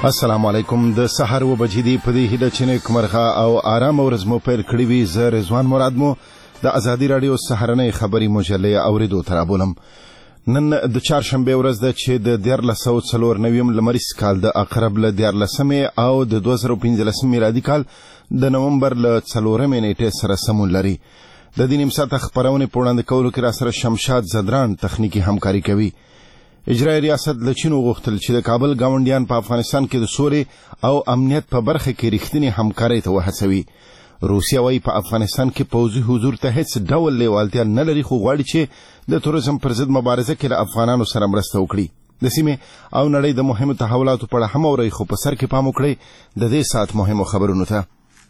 السلام علیکم د سحر و بجې دی په دې هیله چې نیک مرغه او آرام ورځ مو پیل کړی وي. زه رضوان مراد مو د ازادي رادیو سحرنۍ خبري مجلې اوریدو ته رابولم. نن د چهارشنبې ورځ ده چې د 1494 لمریز کال د اقرب له 14 او د 2015 میلادي کال د نومبر له 4 نیټې سره سمون لري. د دې نیم ساعت خبرونه په وړاندې کولو کې را سره شمشاد زدران تخنیکی همکاري کوي. اجرای ریاست له چین وغوښتل چې د کابل گاونډیان په افغانستان کې د سولې او امنیت په برخه کې رښتینی همکاري ته وهڅوي. روسیه وايي په افغانستان کې پوځي حضور ته هیڅ ډول لیوالتیا نه لري، خو غواړي چې د تروریزم پر ضد مبارزه کې له افغانانو سره مرسته وکړي. د سیمې او نړۍ د مهمو تحولاتو په اړه هم اورئ، خو په سر کې پام وکړئ د دې ساعت مهمو خبرونو ته.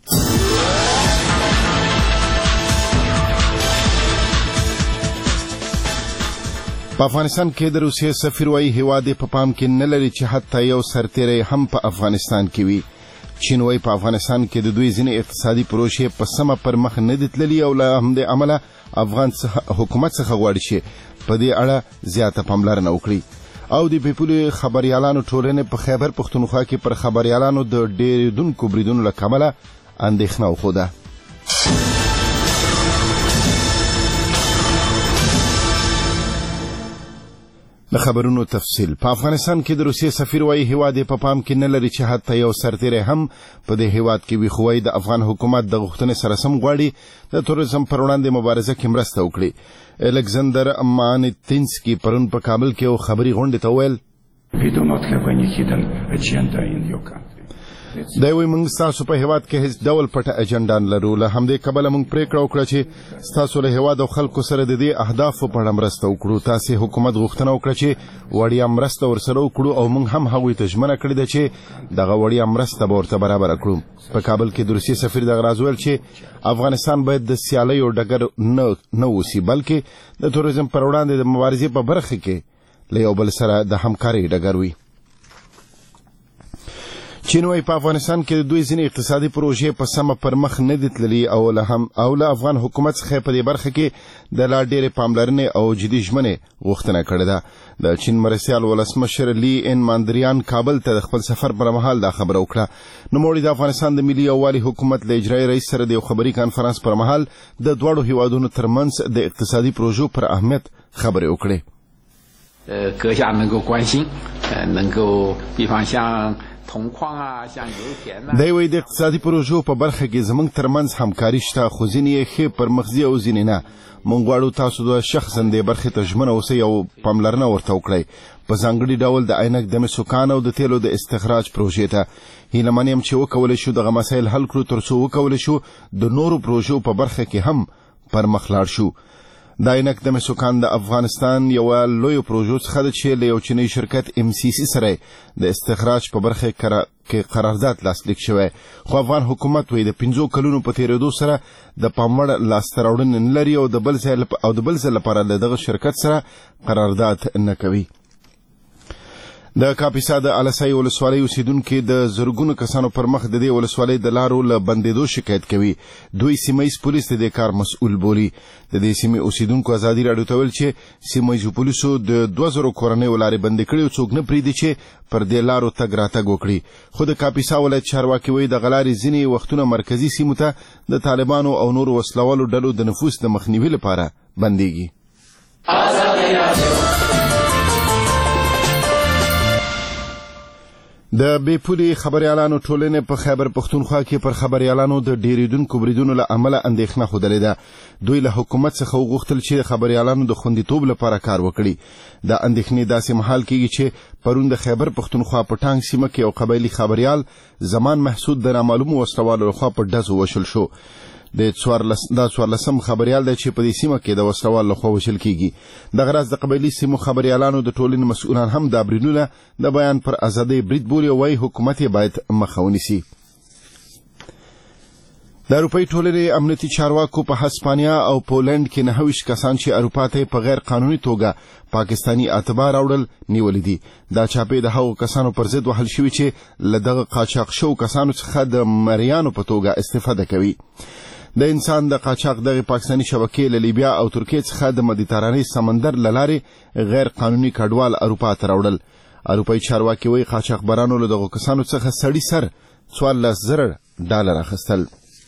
په افغانستان کې د روسیې سفیر وايي هیواد په پام کې نه لري چې حتی یو سرتیری هم په افغانستان کې وي. چین وايي په افغانستان کې د دوی ځینې اقتصادي پروژې په سمه پر مخ نه دي تللي او له همدې امله افغان حکومت څخه غواړي چې په دې اړه زیاته پاملرنه وکړي. او د پیپلي خبريالانو ټولنې په خیبر پښتونخوا کې پر خبريالانو د ډیریدونکو بریدونو له کبله اندېښنه وښوده. د خبرونو تفصیل. په افغانستان کې د روسیې سفیر وايي هیواد په پام کې نه لري چې حتی یو سرتیری هم په دې هیواد کې وي، خو د افغان حکومت د غوښتنې سره سم غواړي د تروریزم پر وړاندې مبارزه کې مرسته وکړي. الکساندر مانیتینسکي پرون په کابل کې یو خبري غونډه ته ویل دا وایي موږ ستاسو په هیواد کې هیڅ ډول پټه اجنډا نه لرو، له همدې کبله موږ پریکړه وکړه چې ستاسو له هیواد او خلکو سره د دې اهدافو په اړه مرسته وکړو. تاسې حکومت غوښتنه وکړه چې وړیا مرسته ورسره وکړو او موږ هم هغوی ته ژمنه کړې ده چې دغه وړیا مرسته به ورته برابره کړو. په کابل کې د روسیې سفیر دغه راز ویل چې افغانستان باید د سیالیو ډګر نه اوسي، بلکې د تروریزم پر وړاندې د مبارزې په برخه کې له یو بل سره د همکارۍ ډګر وي. چین وايي په افغانستان کې د دوی ځینې اقتصادي پروژې په سمه پر مخ نه دي تللي او له افغان حکومت څخه په دې برخه کې د لا ډېرې پاملرنې او جدي ژمنې غوښتنه کړې ده. د چین مرستیال ولسمشر لی ان ماندریان کابل ته د خپل سفر پر مهال دا خبره وکړه. نوموړي د افغانستان د ملي یووالي حکومت له اجرایي رئیس سره د یو خبري کانفرنس پر مهال د دواړو هیوادونو ترمنځ د اقتصادي پروژو پر اهمیت خبرې وکړې. 阁下能够关心，能够比方像 دی وایي د اقتصادي پروژو په برخه کې زموږ ترمنځ همکاري شته، خو ځینې یې ښې پرمخځي او ځینې نه. موږ غواړو تاسو د شخصا دې برخې ته ژمنه اوسئ او پاملرنه ورته وکړئ. په ځانګړي ډول د عینک د مسو او د تیلو د استخراج پروژې ته هیله من یم چې وکولی شو دغه مسایل حل کړو تر څو وکولی شو د نورو پروژو په برخه کې هم پرمخ لاړ شو. د عینک د مسوکان د افغانستان یو لوی پروژو څخه ده چې له یو چینی شرکت MCC سره د استخراج په برخه کې قرارداد لاسلیک شوی، خو افغان حکومت وایي د 5 کلونو په تیریدو سره د پاموړ لاسته راوړنې نه لري او د بل ځای لپاره له دغه شرکت سره قرارداد نه کوي. د کاپیسا د السای ولسوالۍ اوسیدونکو د زرګونو کسانو پر مخ د دې ولسوالۍ د لارو له بندېدو شکایت کوي. دوی سیمهییز پولیس د دې کار مسؤل بولي. د دې سیمې اوسیدونکو ازادي راډیو ته ویل چې سیمهییزو پولیسو د 2000 کورنیو لارې بندې کړې او څوک نه پرېږدي چې پر دې لارو تګ راتګ وکړي. خو د کاپیسا ولایت چارواکي وایي دغه لارې ځینې وختونه مرکزي سیمو ته د طالبانو او نورو وسلوالو ډلو د نفوذ د مخنیوي لپاره بندېږي. د بیپولي خبريالانو ټولنې په خیبر پښتونخوا کې پر خبريالانو د ډیریدونکو بریدونو له امله اندېښنه ښودلې ده. دوی له حکومت څخه وغوښتل چې خبريالانو د خوندیتوب لپاره کار وکړي. د اندېښنې داسې مهال کېږي چې پرون د خیبر پښتونخوا په ټانګ سیمه کې یو قبایلي خبريال زمان محسود د نامعلومو وسلوالو لخوا په ډزو وشل شو. د 14 خبريال دی چې په دې سیمه کې د وسلوال لخوا وشل کیږي. دغه راز د قبایلي سیمو خبريالانو د ټولنې مسؤلان هم دا بریدونه د بیان پر ازادۍ برید بولي او وايي حکومت یې باید مخه ونیسي. د اروپایي ټولنې امنیتي چارواکو په هسپانیا او پولند کې 29 کسان چې اروپا ته په غیر قانوني توګه پاکستانی اتباع راوړل نیولې دي. دا چاپې د هغو کسانو پر ضد وهل شوي چې له دغه قاچاق شوو کسانو څخه د مریانو په توګه استفاده کوي. د انسان د قاچاق دغه پاکستانی شبکې له لیبیا او ترکیې څخه د مدیترانې سمندر له لارې غیر قانوني کډوال اروپا ته راوړل. اروپایي چارواکي وایي قاچاقبرانو له دغو کسانو څخه سړي سر $14,000 اخیستل.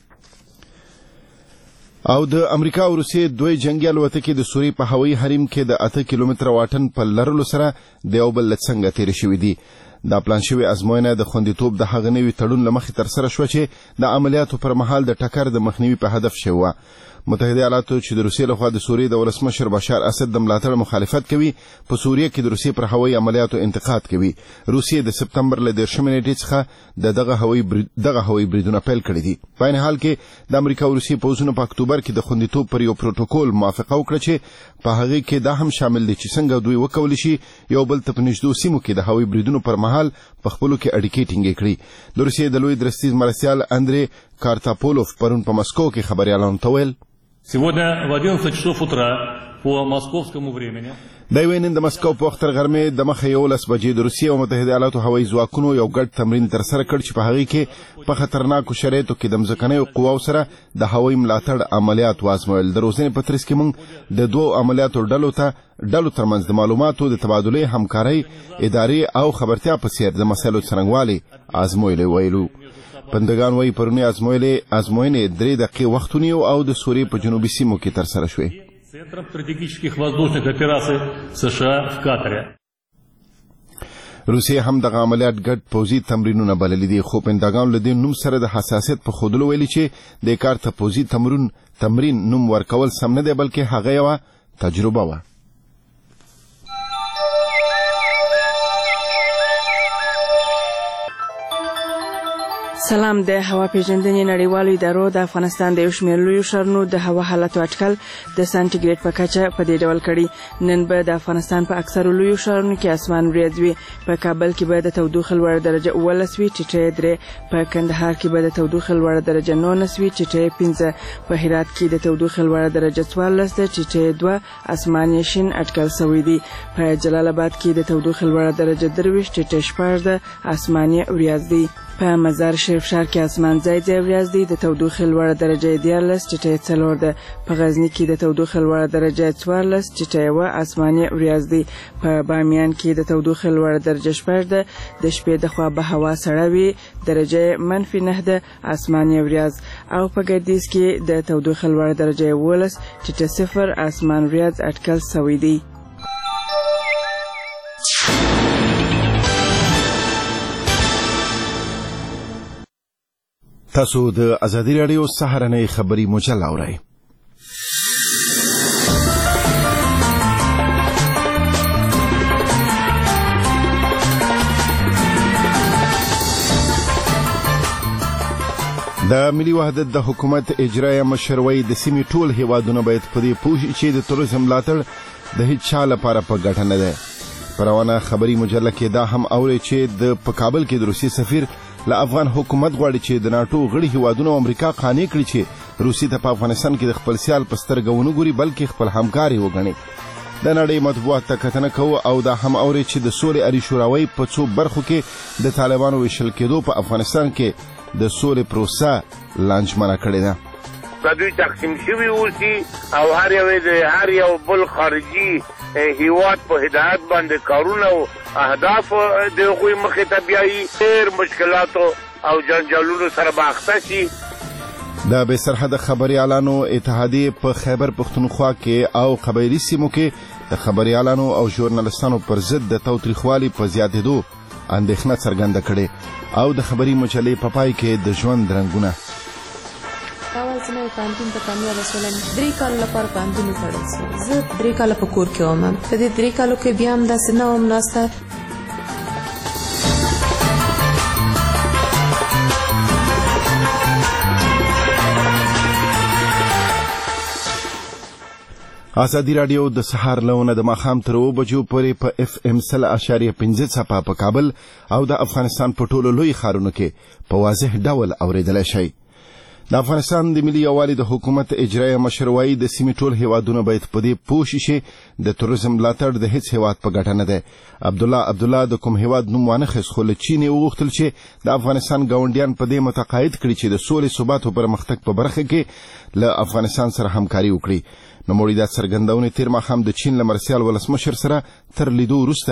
او د امریکا او روسیې دوی جنگي الوتکې د سوریې په هوایي حریم کې د 8 کیلومتره واټن په لرلو سره د یو بل له څنګه تېرې شوې دي. دا پلان شوی ازموینه د خوندیتوب د هغه نوي تړون له مخې ترسره شوه چې د عملیاتو پر مهال د ټکر د مخنیوي په هدف شوی وه. متحده ایالاتو چې د روسیې لخوا د سوریې د ولسمشر بشار اسد د ملاتړ مخالفت کوي، په سوریې کې د روسیې پر هوایي عملیاتو انتقاد کوي. روسیې د سپتمبر له 10 نیټې څخه دغه هوایي بریدونه پیل کړي دي. په عین حال کې د امریکا او روسیې پوځونو په اکتوبر کې د خوندیتوب پر یو پروتوکول موافقه وکړه چې په هغه کې دا هم شامل دي چې څنګه دوی وکولی شي یو بل ته په نږدې سیمو کې د هوایي بریدونو پر مهال په خپلو کې اړیکې ټینګې کړي. د روسیې د لوی درستیز مرستیال اندري کارتاپولوف پرون په مسکو کې خبريالانو ته ویل Сегодня в 11 часов утра по московскому времени دا وینن د مسکو په وخت غرمه د مخه 11 بجې د روسیې او متحده ایالاتو هوایي ځواکونو یو ګډ تمرین ترسره کړ چې په هغه کې په خطرناکو شرایطو کې د ځمکنیو قواو سره د هوایي ملاتړ عملیات وازمویل. د روزنې په ترڅ کې موږ د دوو عملیاتو ډلو ترمنځ د معلوماتو د تبادلې همکارۍ ادارې او خبرتیا په څیر د مسایلو څرنګوالي آزمویل ویلو. پندگان وایي پرونی آزموینې 3 دقیقې وخت ونیو او د سوریې په جنوبي سیمو کې ترسره شوې. Центром стратегических воздушных операций США в Катаре. روسیې هم دغه عملیات ګډ پوځي تمرینونه بللي دي، خو پنټاګان له دې نوم سره د حساسیت په ښودلو ویلي چې د کار ته پوځي تمرین نوم ورکول سم نه دی، بلکې هغه یوه تجربه وه. سلام. د هوا پیژندنې نړیوالو ادارو د افغانستان د یو شمېر لویو ښارونو د هوا حالت اټکل د سانټیګریډ په کچه په دې ډول کړي. نن به د افغانستان په اکثرو لویو ښارونو کې اسمان وریځ وي. په کابل کې به د تودوخې لوړه درجه 11 وي، ټیټه 3. په کندهار کې به د تودوخې لوړه درجه 19 وي، ټیټه 5. په هرات کې د تودوخې لوړه درجه 14 ده، ټیټه 2. اسمان یې شین اټکل شوی دی. په جلال آباد کې د تودوخې لوړه درجه 23، ټیټه 4 ده، اسمان یې وریځ دی. په مزار شریف ښار کې اسمان ځای وریځ دی، د تودوخې لوړه درجه 14، ټیټه 4 ده. په غزني کې د تودوخې لوړه درجه 14، ټیټه 1، اسمان یې وریځ دی. په بامیان کې د تودوخې لوړه درجه 4 ده، د شپې د خوا به هوا سړه وي، درجه -9 ده، اسمان یې وریځ. او په ګردیز کې د تودوخې لوړه درجه 11، ټیټه 0، اسمان وریځ اټکل شوی دی. تاسو د ازادي راډیو سهارنۍ خبري مجله اورئ. د ملي وحدت د حکومت اجرایه مشر وایي د سیمې ټول هیوادونه باید په دې پوه شي چې د تروریزم ملاتړ د هیڅ چا لپاره په ګټه نه دی. په روانه خبري مجله کې دا هم اورئ چې په کابل کې د روسیې سفیر له افغان حکومت غواړي چې د ناټو غړي هیوادونو امریکا قانع کړي چې روسیې ته په افغانستان کې د خپل سیال په سترګه ونه ګوري، بلکې خپل همکاري وګڼي. د نړۍ مطبوعات ته کتنه کوو او دا هم اوري چې د سولې اړې شوراوۍ په څو برخو کې د طالبانو ویشل کېدو په افغانستان کې د سولې پروسه لانجمنه کړې ده. دوی تقسیم شوي اوسي او هر یو بل خارجي هیواد په هدایت باندې کارونه او اهداف د هغوی مخې ته بیایي، ډېر مشکلاتو او جنجالونو سره به اخته شي. د بې سرحده خبریالانو اتحادیې په خیبر پښتونخوا کې او قبایلي سیمو کې د خبریالانو او ژورنالستانو پر ضد د تاوتریخوالي په زیاتېدو اندېښنه څرګنده کړې او د خبري مجلې په پای کې د ژوند رنګونه. اول زه نوی پوهنتون ته کامیابه شولم، 3 کالو لپاره پوهنتون وتړل شو. زه 3 کاله په کور کې وم. په دې 3 کالو کې بیا هم داسې نه وم ناسته. ازادي راډیو د سهار لونه د ماښام تر 2 بجو پورې په FM 100.5 څپه په کابل او د افغانستان په ټولو لوی ښارونو کې په واضح ډول اوریدلای شئ. د افغانستان د ملي یووالي د حکومت اجرایه مشر وایي د سیمې ټول هیوادونه باید په دې پوه شي چې د تروریزم ملاتړ د هیڅ هیواد په ګټه نه دی. عبدالله د کوم هیواد نوم وانه خیست، خو له چین یې وغوښتل چې د افغانستان ګاونډیان په دې متقاعد کړي چې د سولې، ثبات او پرمختګ په برخه کې له افغانستان سره همکاري وکړي. نوموړي دا څرګندونې تېر ماښام د چین له مرستیال ولسمشر سره تر لیدو وروسته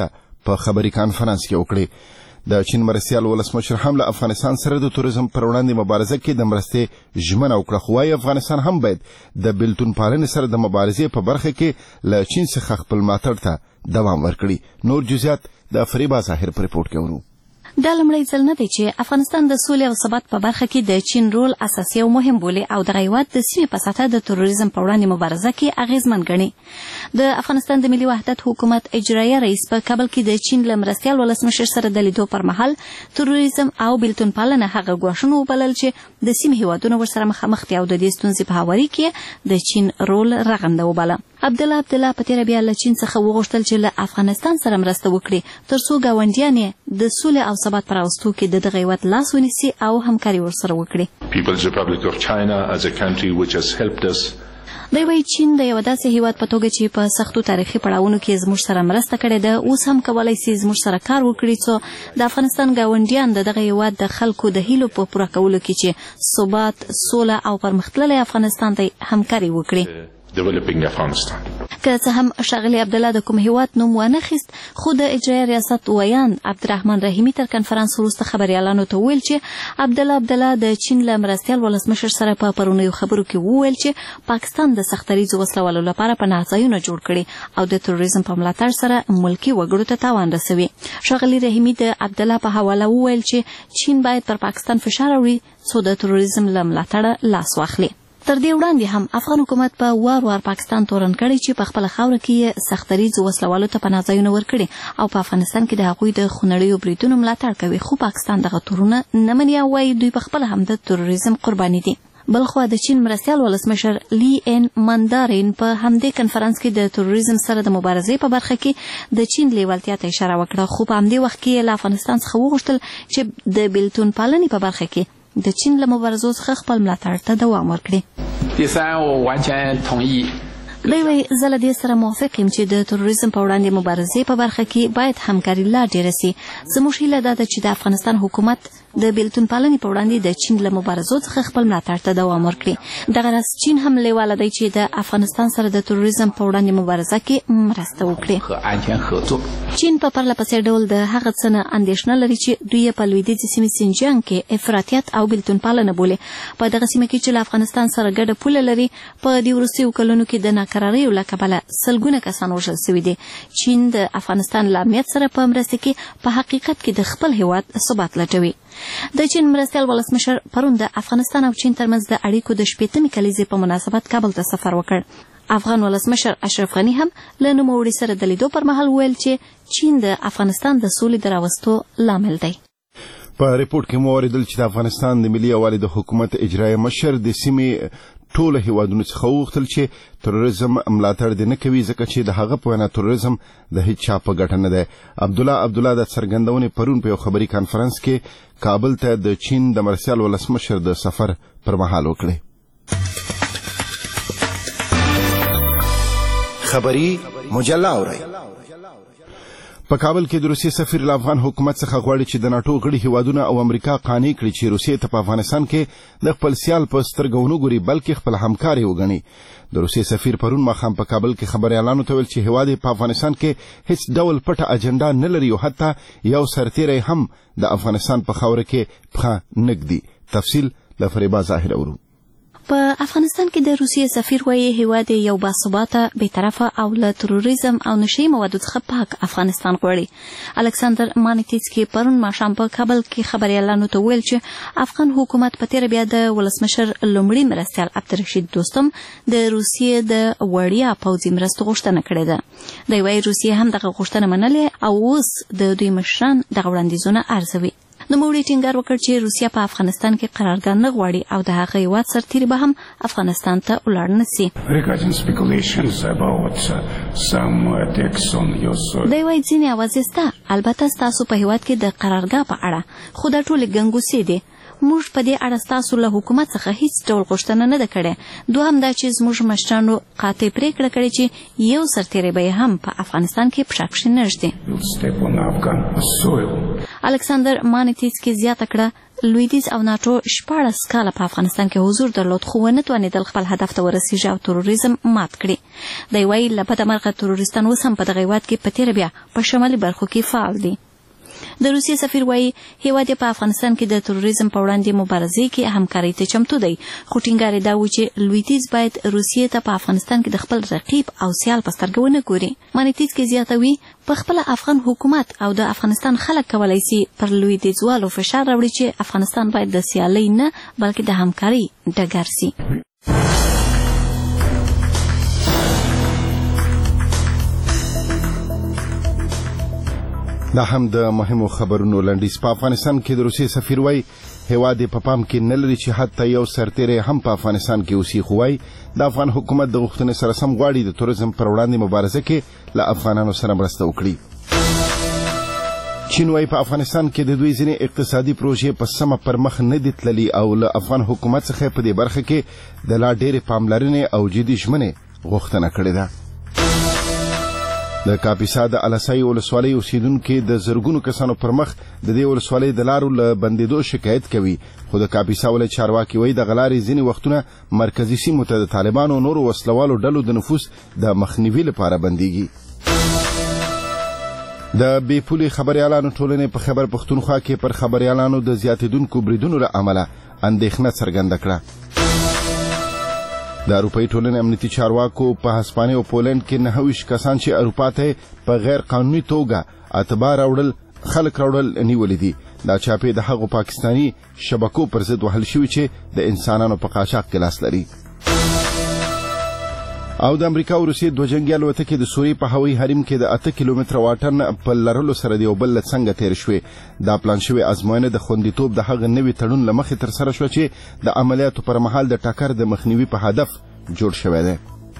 په خبري کانفرنس کې وکړي. د چین مرستیال ولسمشر هم له افغانستان سره د توریزم پر وړاندې مبارزه کې د مرستې ژمنه وکړه، خو وايي افغانستان هم باید د بیلتون پالنې سره د مبارزې په برخه کې له چین څخه خپل ملاتړ ته دوام ورکړي. نور جزئیات د فریبا ظاهر په ریپورت کې ورو. دا لمړی ځل نه دی چې افغانستان د سولې او ثبات په برخه کې د چین رول اساسي او مهم بولي او د هیواد د سیمې په سطحه د تروریزم په وړاندې مبارزه کې اغیزمن ګڼي. د افغانستان د ملي وحدت حکومت اجرایه رئیس په کابل کې د چین له مرستیال ولسمشر سره د لیدو پر مهال تروریزم او بیلتون پالنه هغه ګواښونه وبلل چې د سیمې هیوادونه ورسره مخامخ دي او د دې ستونزې په هواري کې د چین رول رغنده وباله. عبدالله په تیره بیا له چین څخه وغوښتل چې له افغانستان سره مرسته وکړي ترڅو ګاونډیان یې د سولې او ثبات پر راوستو کې د دغه هیواد لاس ونیسي او همکاري ورسره وکړي. People's Republic of China as a country which has helped us. دوی وايي چین د یو داسې هیواد په توګه چې په سختو تاریخي پړاوونو کې زموږ سره مرسته کړې ده اوس هم کولی شي زموږ سره کار وکړي څو د افغانستان ګاونډیان د دغه هیواد د خلکو د هیلو په پوره کولو کې چې ثبات، سوله او پرمختللی افغانستان ته همکاري وکړي. Developing Afghanistan. که څه هم ښاغلي عبدالله د کوم هیواد نوم وانخیست خو د اجرایه ریاست ویان عبدالرحمن رحیمي تر کنفرانس وروسته خبریالانو ته وویل چې عبدالله د چین له مرستیال ولسمشر سره په پرونیو خبرو کې وویل چې پاکستان د سختریزو وسلوالو لپاره پناه ځایونه جوړ کړي او د تروریزم په ملاتړ سره ملکي وګړو ته تاوان رسوي. ښاغلي رحیمي د عبدالله په حواله وویل چې چین باید پر پاکستان فشار راوړي څو د تروریزم له ملاتړه لاس واخلي. تر دې وړاندې هم افغان حکومت په وار پاکستان تورن کړی چې په خپل خاوره کې سختریزو وسلوالو ته پناه ځایونه ورکړي او په افغانستان کې د هغوی د خونړیو بریدونو ملاتړ کوي، خو پاکستان دغه تورونه نه مني او وايي دوی په خپل هم د تروریزم قرباني دي. بلخوا د چین مرستیال ولسمشر لی ان ماندارین په همدې کنفرانس کې د تروریزم سره د مبارزې په برخه کې د چین لیوالتیا ته اشاره وکړه، خو په همدې وخت کې له افغانستان څخه وغوښتل چې د بیلتون پالنې په برخه کې د چین له مبارزو څخه خپل ملاتړ ته دوام ورکړي. 第三，我完全同意 دوی وايي زه له دې سره موافق یم چې د تروریزم په وړاندې مبارزې په برخه کې باید همکاري لا ډیره سي. زموږ هیله دا ده چې د افغانستان حکومت د بیلتون پالنې په وړاندې د چین له مبارزو څخه خپل ملاتړ ته دوام ورکړي. دغه راز چین هم لیواله دی چې د افغانستان سره د تروریزم په وړاندې مبارزه کې مرسته وکړي. 和安全合作。 چین په پرله پسې ډول د هغه څه نه اندېښنه لري چې دوی په لویدیځې سیمې سینجیانګ کې افراطیت او بیلتون پالنه بولي. په دغه سیمه کې چې له افغانستان سره ګډه پوله لري په دې وروستیو کلونو کې د ناکراریو له کبله سلګونه کسان وژل شوي دي. چین د افغانستان له امنیت سره په مرسته کې په حقیقت کې د خپل هیواد ثبات لټوي. د چین مرستیال ولسمشر پرون د افغانستان او چین ترمنځ د اړیکو د 80مې کلیزې په مناسبت کابل ته سفر وکړ. افغان ولسمشر اشرف غني هم له نوموړي سره د لیدو پر مهال ویل چې چین د افغانستان د سولې د راوستو لامل دی. په ریپورت کې مو اوریدل چې د افغانستان د ملي یووالي د حکومت اجرایه مشر د سیمې ټول هیوادونو څخه وغوښتل چې تروریزم ملاتړ دې نه کوي ځکه چې د هغه په وینا تروریزم د هیڅ چا په ګټه نه دی. عبدالله د څرګندونې پرون په یو خبري کانفرنس کې کابل ته د چین د مرستیال ولسمشر د سفر پر مهال وکړي. خبري مجله اورئ. په کابل کې د روسیې سفیر له افغان حکومت څخه غواړي چې د ناټو غړي هیوادونه او امریکا قانع کړي چې روسیې ته په افغانستان کې د خپل سیال په سترګو ونه ګوري بلکې خپل همکاري وګڼي. د روسیې سفیر پرون ماښام په کابل کې خبریالانو ته ویل چې هیواد په افغانستان کې هیڅ ډول پټه اجنډا نه لري او حتی یو سرتیری هم د افغانستان په خاوره کې پښه نه ږدي. تفصیل له فریبا ظاهر اورو. په افغانستان کې د روسیې سفیر وايي هیواد یو باثباته بی‌طرفه او له تروریزم او نشي موادو څخه پاک افغانستان غواړي. الکساندر مانیتسکي پرون ماښام په کابل کې خبریالانو ته ویل چې افغان حکومت په تیر بیا د ولسمشر لومړي مرستیال عبدالرشید دوستم د روسیې د وړیا پوځي مرستو غوښتنه کړې ده. دوی وايي روسیې هم دغه غوښتنه منلې او اوس د دوی مشران دغه وړاندیزونه ارزوي. نوموړي ټینګار وکړ چې روسیه په افغانستان کې قرارګاه نه غواړي او د هغه هیواد سرتیري به هم افغانستان ته ولاړ نه سي. دوی وايي ځینې اوازې شته، البته ستاسو په هیواد کې د قرارګاه په اړه، خو دا ټولې ګنګوسې دي. موږ په دې اړه ستاسو له حکومت څخه هیڅ ډول غوښتنه نه ده کړې. دوهم دا چې زموږ مشرانو قاطع پرېکړه کړې چې یو سرتیری به هم په افغانستان کې پښه کښې نه ږدي. الکساندر مانیتسکي زیاته کړه لویدیځ او ناټو 14 کاله په افغانستان کې حضور درلود خو ونه توانېدل خپل هدف ته ورسیږي او تروریزم مات کړي. دی وایي له بده مرغه تروریستان اوس هم په دغه هېواد کې په تېره بیا په شمالي برخو کې فعال دي. د روسیې سفیر وایي هېواد یې په افغانستان کې د تروریزم په وړاندې مبارزې کې همکارۍ ته چمتو دی خو ټینګار یې دا و چې لویدیځ باید روسیې ته په افغانستان کې د خپل رقیب او سیال په سترګه ونه ګوري. مانیتیسکي زیاتوي په خپله افغان حکومت او د افغانستان خلک کولی سي پر لویدیځوالو فشار راوړي چې افغانستان باید د سیالۍ نه بلکې د همکارۍ ډګر سي. دا هم د مهمو خبرونو لنډیز. په افغانستان کې د روسیې سفیر وایي هېواد یې په پام کې نه لري چې حتی یو سرتیری هم په افغانستان کې اوسي خو وایي د افغان حکومت د غوښتنې سره سم غواړي د تروریزم پر وړاندې مبارزه کې له افغانانو سره مرسته وکړي. چین وایي په افغانستان کې د دوی ځینې اقتصادي پروژې په سمه پر مخ نه دي تللي او له افغان حکومت څخه په دې برخه کې د لا ډېرې پاملرنې او جدي ژمنې غوښتنه کړې ده. د کاپیسا د الاسای ولسوالۍ اوسیدونکو د زرګونو کسانو پر مخ د دې ولسوالۍ د لارو له بندېدو شکایت کوي خو د کاپیسا ولایت چارواکي وایي د غلارې ځینې وختونه مرکزي سیمو ته د طالبانو نورو وسلوالو ډلو د نفوذ د مخنیوي لپاره بندېږي. د بې پولې خبریالانو ټولنې په خیبر پښتونخوا کې پر خبریالانو د زیاتېدونکو بریدونو له امله اندېښنه څرګنده کړه. د اروپایي ټولنې امنیتي چارواکو په هسپانیا او پولند کې 29 کسان چې اروپا ته په غیر قانوني توګه اتباع راوړل خلک راوړل نیولې دي. دا چاپې د هغو پاکستاني شبکو پر ضد وهل شوي چې د انسانانو په قاچاق کې لاس لري. او د امریکا او روسیې دوه جنګي الوتکې د سوریې په هوایي حریم کې د 8 کیلومتره واټن په لرلو سره د یو بل له څنګه تېر شوې. دا پلان شوې ازموینه د خوندیتوب د هغه نوي تړون له مخې ترسره شوه چې د عملیاتو پر مهال د ټکر د مخنیوي په هدف جوړ شوی دی.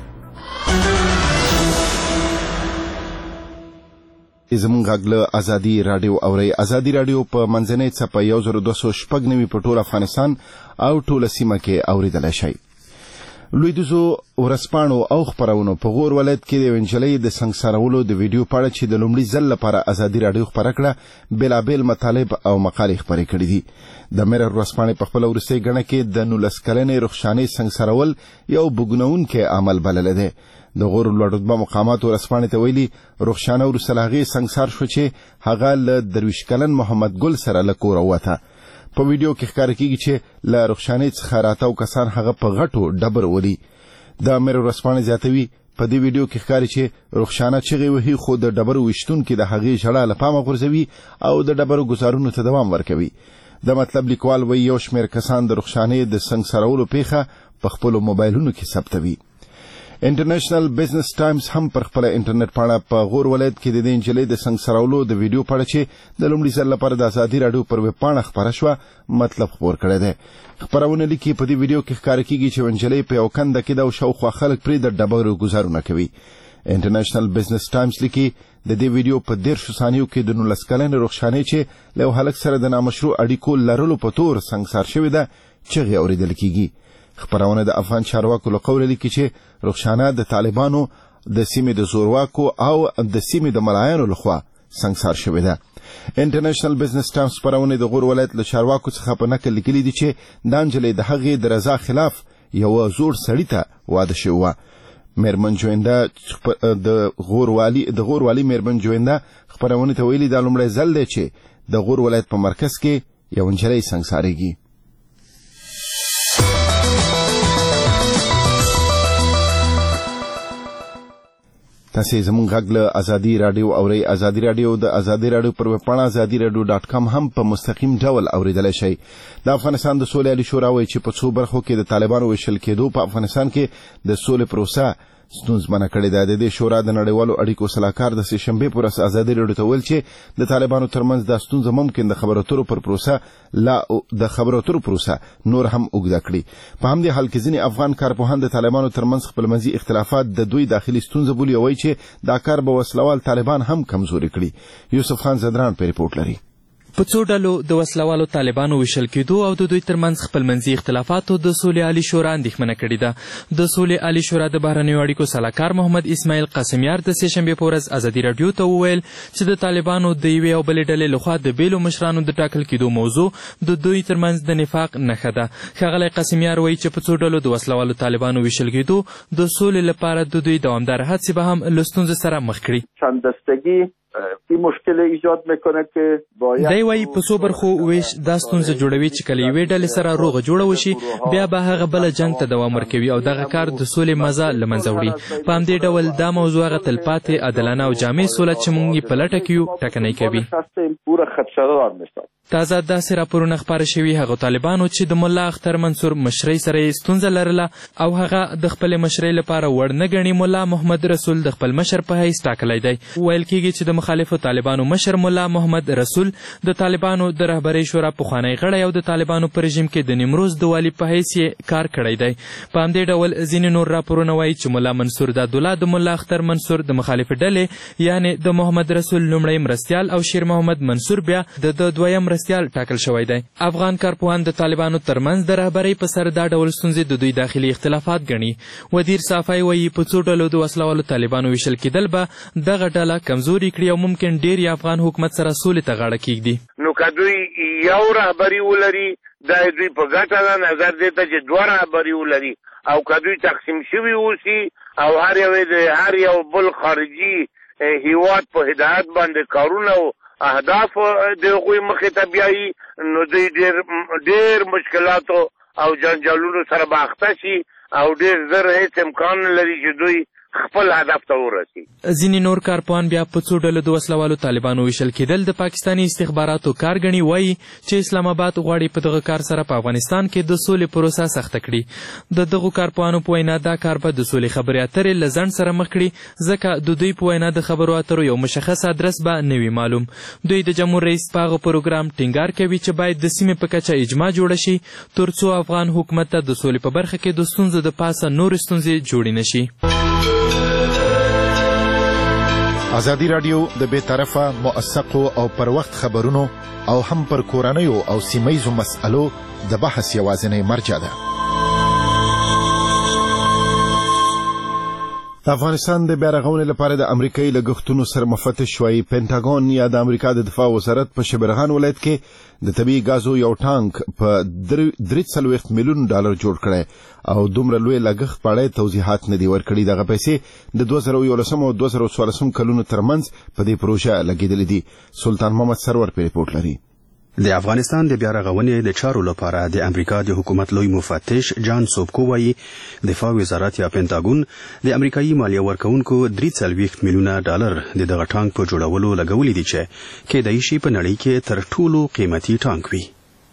زمونږ غږ له ازادي راډیو اورئ. ازادي راډیو په منځنۍ څپه 1296 په ټول افغانستان او ټوله سیمه کې اوریدلی شئ. لویدیځو ورځپاڼو او خپرونو په غور ولایت کې د نجلۍ د سنګسارولو د ویډیو په اړه چې د لومړي ځل لپاره ازادي راډیو خپره کړه بېلابېل مطالب او مقالې خپرې کړي دي. د میرر ورځپاڼې په خپله وروستۍ ګڼه کې د 19 کلنې رخشانې سنګسارول یو بوږنوونکی عمل بللی دی. د غور لوړ رتبه مقاماتو ورځپاڼې ته ویلي رخشانه وروسته له هغې سنګسار شوه چې هغه له 23 کلن محمد ګل سره له کوره ووته. په ویډیو کې ښکاره کېږي چې له رخشانې څخه راتاو کسان هغه په غټو ډبرو ولي. د میرر ورځپاڼې زیاتوي په دې ویډیو کې ښکاري چې رخشانه چغې وهي خو د ډبرو ویشتونکي د هغې ژړا له پامه غورځوي او د ډبرو ګزارونو ته دوام ورکوي. د مطلب لیکوال وایي یو شمېر کسان د رخشانې د سنګسارولو پیښه په خپلو موبایلونو کې ثبتوي. انټرنیشنل بزنس ټایمز هم پر خپل انټرنیټ پاڼه په غور ولایت کې د دې نجلۍ د سنګسارولو د ویډیو په اړه چې د لومړي ځل لپاره د ازادي راډیو پر ویب پاڼه خپره شوه مطلب خپور کړی دی. خپرونه لیکي په دې ویډیو کې ښکاره کېږي چې نجلۍ په یو کنده کې ده او شاوخوا خلک پرې د ډبرو ګزارونه کوي. انټرنیشنل بزنس ټایمز لیکي د دې ویډیو په 13 ثانیو کې د 19 کلنې رخشانې چې له یو هلک سره د نامشروع اړیکو لرلو په تور سنګسار شوې ده چغې اورېدل کېږي. خپرونه د افغان چارواکو له قوله لیکي چې رخشانه د طالبانو د سیمې د زورواکو او د سیمې د ملایانو لخوا سنګسار شوې ده. انټرنیشنل بزنس ټایمز خپرونې د غور ولایت له چارواکو څخه په نقل لیکلي دي چې دا نجلۍ د هغې د رضا خلاف یوه زوړ سړي ته واده شوې وه. میرمن جوینده د غور والي میرمن جوینده خپرونې ته ویلي دا لومړی ځل دی چې د غور ولایت په مرکز کې یو نجلۍ سنګسارېږي. تاسې زموږ غږ له ازادي راډیو اورئ. ازادي راډیو د ازادي راډیو پر ویبپاڼه ازادي.com هم په مستقیم ډول اورېدلی شئ. د افغانستان د سولې عالي شورا وایي چې په څو برخو کې د طالبانو ویشل کېدو په افغانستان کې د سولې پروسه ستونزمنه کړې ده. د دې شورا د نړیوالو اړیکو سلاکار د سې شنبې په ورځ ازادي راډیو ته ویل چې د طالبانو ترمنځ دا ستونزه ممکن د خبرو اترو پروسه نور هم اوږده کړي. په همدې حال کې ځینې افغان کارپوهان د طالبانو ترمنځ خپلمنځي اختلافات د دوی داخلي ستونزه بولي او وایي چې دا کار به وسلوال طالبان هم کمزوري کړي. یوسف خان زدران په ریپورټ لري. په څو ډلو د وسلوالو طالبانو ویشل کېدو او د دوی ترمنځ خپلمنځي اختلافاتو د سولې عالي شورا اندېښمنه کړې ده. د سولې عالي شورا د بهرنیو اړیکو سلاکار محمد اسماعیل قاسمیار د سې شنبې په ورځ ازادي راډیو ته وویل چې د طالبانو د یوې او بلې ډلې لخوا د بیلو مشرانو د ټاکل کېدو موضوع د دوی ترمنځ د نفاق نښه ده. ښاغلی قاسمیار وایي چې په څو ډلو د وسلوالو طالبانو ویشل کېدو د سولې لپاره د دوی دوامداره هڅې به هم له ستونزو سره مخ کړي. این مشکل ایجاد میکنه که باید دی وایي په څو برخو ویش دا ستونزه جوړوي چې کله یوې ډلې سره روغه جوړه وشي بیا به هغه بله جنګ ته دوام ورکوي او دغه کار د سولې مزه له منځه وړي. په همدې ډول دا موضوع هغه تلپاتې عادلانه او جامع سوله چې موږ یې په لټه کې یو ټکنۍ کوي. تازه داسې راپورونه خپاره شوي هغو طالبانو چې د ملا اختر منصور مشرۍ سره یې ستونزه لرله او هغه د خپلې مشرۍ لپاره وړ نه ګڼي ملا محمد رسول د خپل مشر په حیث ټاکلی دی. ویل کېږي چې د مخالفو طالبانو مشر ملا محمد رسول د طالبانو د رهبرۍ شورا پخوانی غړی او د طالبانو په رژیم کې د نیمروز د والي په حیث یې کار کړی دی. په همدې ډول ځینې نور راپورونه وایي چې ملا منصور دادالله د ملا اختر منصور د مخالفې ډلې یعنې د محمد رسول لومړی مرستیال او شیر محمد منصور بیا د دویم مرستیال ټاکل شوی دی. افغان کارپوهان د طالبانو ترمنځ د رهبرۍ په سر دا ډول ستونزې د دوی داخلي اختلافات ګڼي. ودیر صافی وایي په څو ډلو د وسلوالو طالبانو ویشل کېدل به دغه ډله کمزوري کړي او ممکن ډېر یې افغان حکومت سره سولې ته غاړه کېږدي. نو که دوی یو رهبري ولري دا دوی په ګټه ده، نظر دی ته چې دوه رهبري ولري او که دوی تقسیم شوي اوسي او هر یو بل خارجي هیواد په هدایت باندې کارونه او اهداف د هغوی مخې ته بیایي نو دوی ډېر مشکلاتو او جنجالونو سره به اخته شي او ډېر زر هیڅ امکان نه لري چې دوی خپل هدف ته ورسي. ځینې نور کارپوهان بیا په څو ډلو د وسلوالو طالبانو ویشل کېدل د پاکستاني استخباراتو کار ګڼي. وایي چې اسلام آباد غواړي په دغه کار سره په افغانستان کې د سولې پروسه سخته کړي. د دغو کارپوهانو په وینا دا کار به د سولې خبرې اترې له ځنډ سره مخ کړي ځکه د دوی په وینا د خبرو اترو یو مشخص ادرس به نه وي معلوم. دوی د جمهور رئیس په هغه پروګرام ټینګار کوي چې باید د سیمې په کچه اجماع جوړه شي تر څو افغان حکومت ته د سولې په برخه کې د ستونزو د پاسه نورې ستونزې جوړې نه شي. ازادي راډیو د بې طرفه موثقو او پر وخت خبرونو او هم پر کورنیو او سیمهیزو مسألو د بحث یوازینی مرجع ده. د افغانستان د بیا رغونې لپاره د امریکایي لګښتونو سرمفتش وایي پینټاګون یا د امریکا د دفاع وزارت په شبرغان ولایت کې د طبیعي ګازو یو ټانک په $340 میلیون جوړ کړی او دومره لوی لګښت په اړه توضیحات نه دي ورکړي. دغه پیسې د 2011 او 2014 کلونو ترمنځ په دې پروژه لګېدلې دي. سلطان محمد سرور په ریپورت لري. د افغانستان د بیا رغونې د چارو لپاره د امریکا د حکومت لوی مفتش جان سوبکو وایي دفاع وزارت یا پینټاګون د امریکایي مالیه ورکوونکو $340 میلیون د دغه ټانک په جوړولو لګولې دي چې کېدای شي په نړۍ کې تر ټولو قیمتي ټانک وي.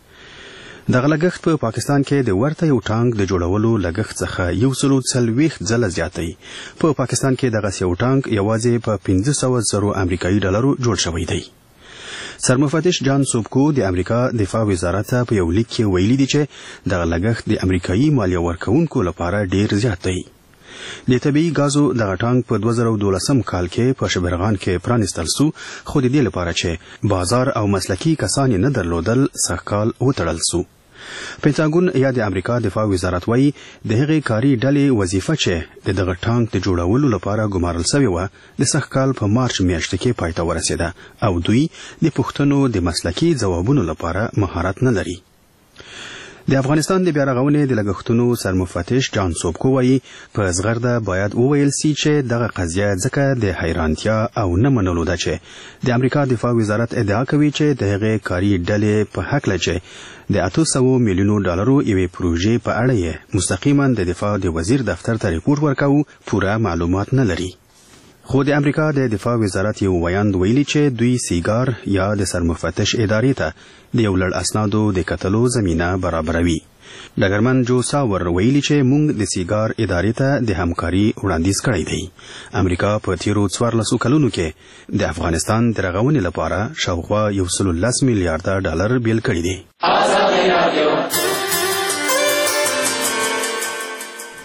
دغه لګښت په پاکستان کې د ورته یو ټانک د جوړولو لګښت څخه 140 ځله زیات دی. په پاکستان کې دغه یو ټانک یوازې په 500 امریکایي ډالرو جوړ شوی دی. سرمفتش جان سوبکو د امریکا دفاع وزارت په یو لیک کې ویلي دي چې دغه لګښت د امریکایي مالیه ورکوونکو لپاره ډیر زیات دی. د طبیعي ګازو دغه ټانک په 2012 کال کې په شبرغان کې پرانستل سو خو د دې لپاره چې بازار او مسلکي کسان نه درلودل سږکال وتړل سو. پینټاګون یا د امریکا دفاع وزارت وایي د هغې کاري ډلې وظیفه چې دغه ټانک د جوړولو لپاره ګمارل سوې وه د سږکال په مارچ میاشت کې پای ته ورسېده او دوی د پوښتنو د مسلکي ځوابونو لپاره مهارت نه لري. د افغانستان د بیا رغونې د لګښتونو سرمفتش جان سوبکو وایي په زغرده باید وویل سي چې دغه قضیه ځکه د حیرانتیا او نه منلو ده چې د امریکا دفاع وزارت ادعا کوي چې د هغې کاري ډلې په هکله چې د $800 میلیونو یوې پروژې په اړه یې مستقیما د دفاع د وزیر دفتر ته ریپورت ورکاو پوره معلومات نه لري. خو د امریکا د دفاع وزارت یو ویاند ویلي چې دوی سیګار یا د سرمفتش ادارې ته د یو لړ اسنادو د کتلو زمینه برابروي. ډګرمن جو ساور ویلي چې موږ د سیګار ادارې ته د همکاري وړاندیز کړی دی. امریکا په تیرو 14 کلونو کې د افغانستان د رغونې لپاره شاوخوا $110 میلیارډ بیل کړي دي.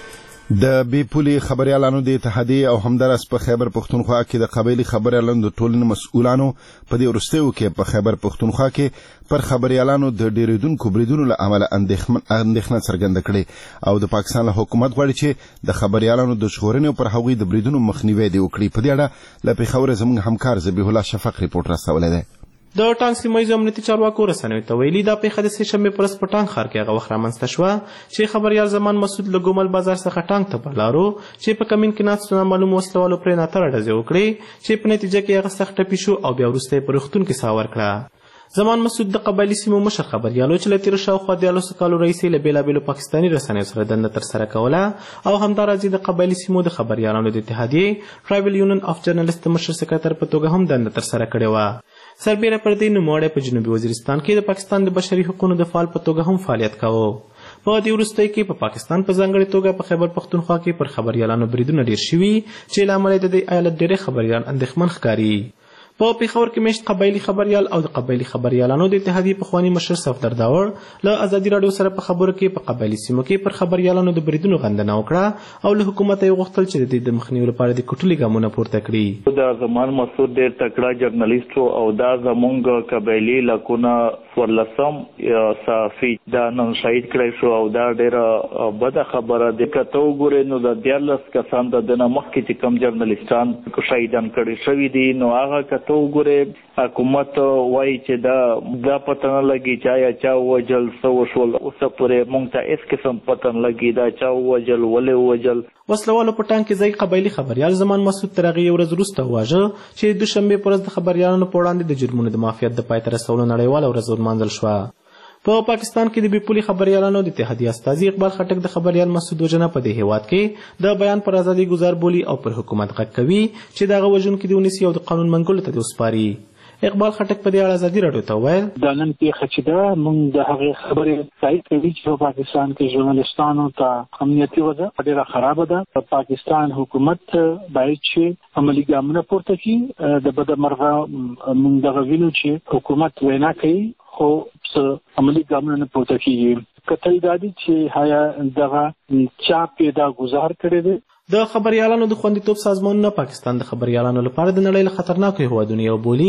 د بې پولې خبریالانو د اتحادیې او همداراز په خیبر پښتونخوا کې د قبایلي خبریالانو د ټولنې مسؤلانو په دې وروستیو کې په خیبر پښتونخوا کې پر خبریالانو د ډیریدونکو بریدونو له امله اندېښنه څرګنده کړې او د پاکستان له حکومت غواړي چې د خبریالانو د ژغورنې پر هغوی د بریدونو مخنیوی دې وکړي. په دې اړه له پېښوره زموږ همکار ذبیح الله شفق ریپورټ راستولی دی. د ټانک سیمه ییزو امنیتي چارواکو رسنیو ته ویلي دا پیښه د سې شنبې په ورځ په ټانک ښار کې هغه وخت رامنځته شوه چې خبریال زمان مسعود له ګومل بازار څخه ټانک ته په لارو چې په کمین کې ناستو نامعلومو وسلوالو پرې ناتړه ډزې وکړې چې په نتیجه کې هغه سخت ټپي شو او بیا وروسته یې په روغتون کې ساه ورکړه. زمان مسعود د قبایلي سیمو مشر خبریالو چې له تېرو شاوخوا 14 کالو راهیسې له بېلابېلو پاکستاني رسنیو سره دنده ترسره کوله او همداراز د قبایلي سیمو د خبریالانو د اتحادیې ټرایبل یونین اف جرنالست د مشر سکرټر په توګه هم دنده ترسره کړې وه. سربیره پر دې نوموړی په جنوبي وزیرستان کې د پاکستان د بشري حقوقو د فعال په توګه هم فعالیت کاوه. په دې وروستیو کې په پاکستان په ځانګړې توګه په خیبر پښتونخوا کې پر خبریالانو بریدونه ډېر شوي چې له امله د دې ایالت ډېری خبریالان اندېښمن ښکاري. په پېښور کې میشت قبایلي خبریال او د قبایلي خبریالانو د اتحادیې پخواني مشر صفدر داور له ازادي راډیو سره په خبرو کې په قبایلي سیمو کې پر خبریالانو د بریدونو غندنه وکړه او له حکومته یې غوښتل چې د دې د مخنیوي لپاره د کټلي ګامونه پورته کړي. دا زمان مسعود ډېر تکړه جرنالیست او دا زمونږ قبایلي علاقونه ورلسم صحافي دا نن شهید کړی شو او دا ډېره بده خبره ده. که ته وګورې نو د 14 کسان د دنه مخکې چې کم جرنالیستان شهیدان کړي شوي دي نو هغه ته وګورې حکومت وایي چې دا پته نه لګي چې آیا چا ووجل څه وشول. اوسه پورې موږ ته هېڅ قسم پته نه لګي دا چا ووجل ولې ووجل. وسلوالو په ټانک کې ځای قبایلي خبریال زمان مسعود تر هغې یو ورځ وروسته وواژه چې دوشنبې په ورځ د خبریالانو په وړاندې د جرمونو د معافیت د پای ته رسولو نړیواله ورځ ولمانځل شوه. په پاکستان کې د بې پولې خبریالانو د اتحادیې استازي اقبال خټک د خبریال مسعود وژنه په دې هېواد کې د بیان پر ازادۍ ګزار بولي او پر حکومت غږ کوي چې د هغه وژونکي دې ونیسي او د قانون منګولو ته دې وسپاري. اقبال خټک په دې اړه ازادي راډیو ته وویل دا نن پیښه چې ده موږ د هغې خبرې تایید کوي چې په پاکستان کې ژورنالستانو ته امنیتي وضع ډېره خرابه ده. په پاکستان حکومت باید چې عملي ګامونه پورته کړي. د بدمرغه موږ دغه وینو چې حکومت وینا کوي خو څه عملي ګامونه نه پورته کېږي. کتل دا دي چې آیا دغه چا پیدا ګزار کړی دی. د خبریالانو د خوندیتوب سازمانونه پاکستان د خبریالانو لپاره د نړۍ له خطرناکو هیوادونو یو بولي.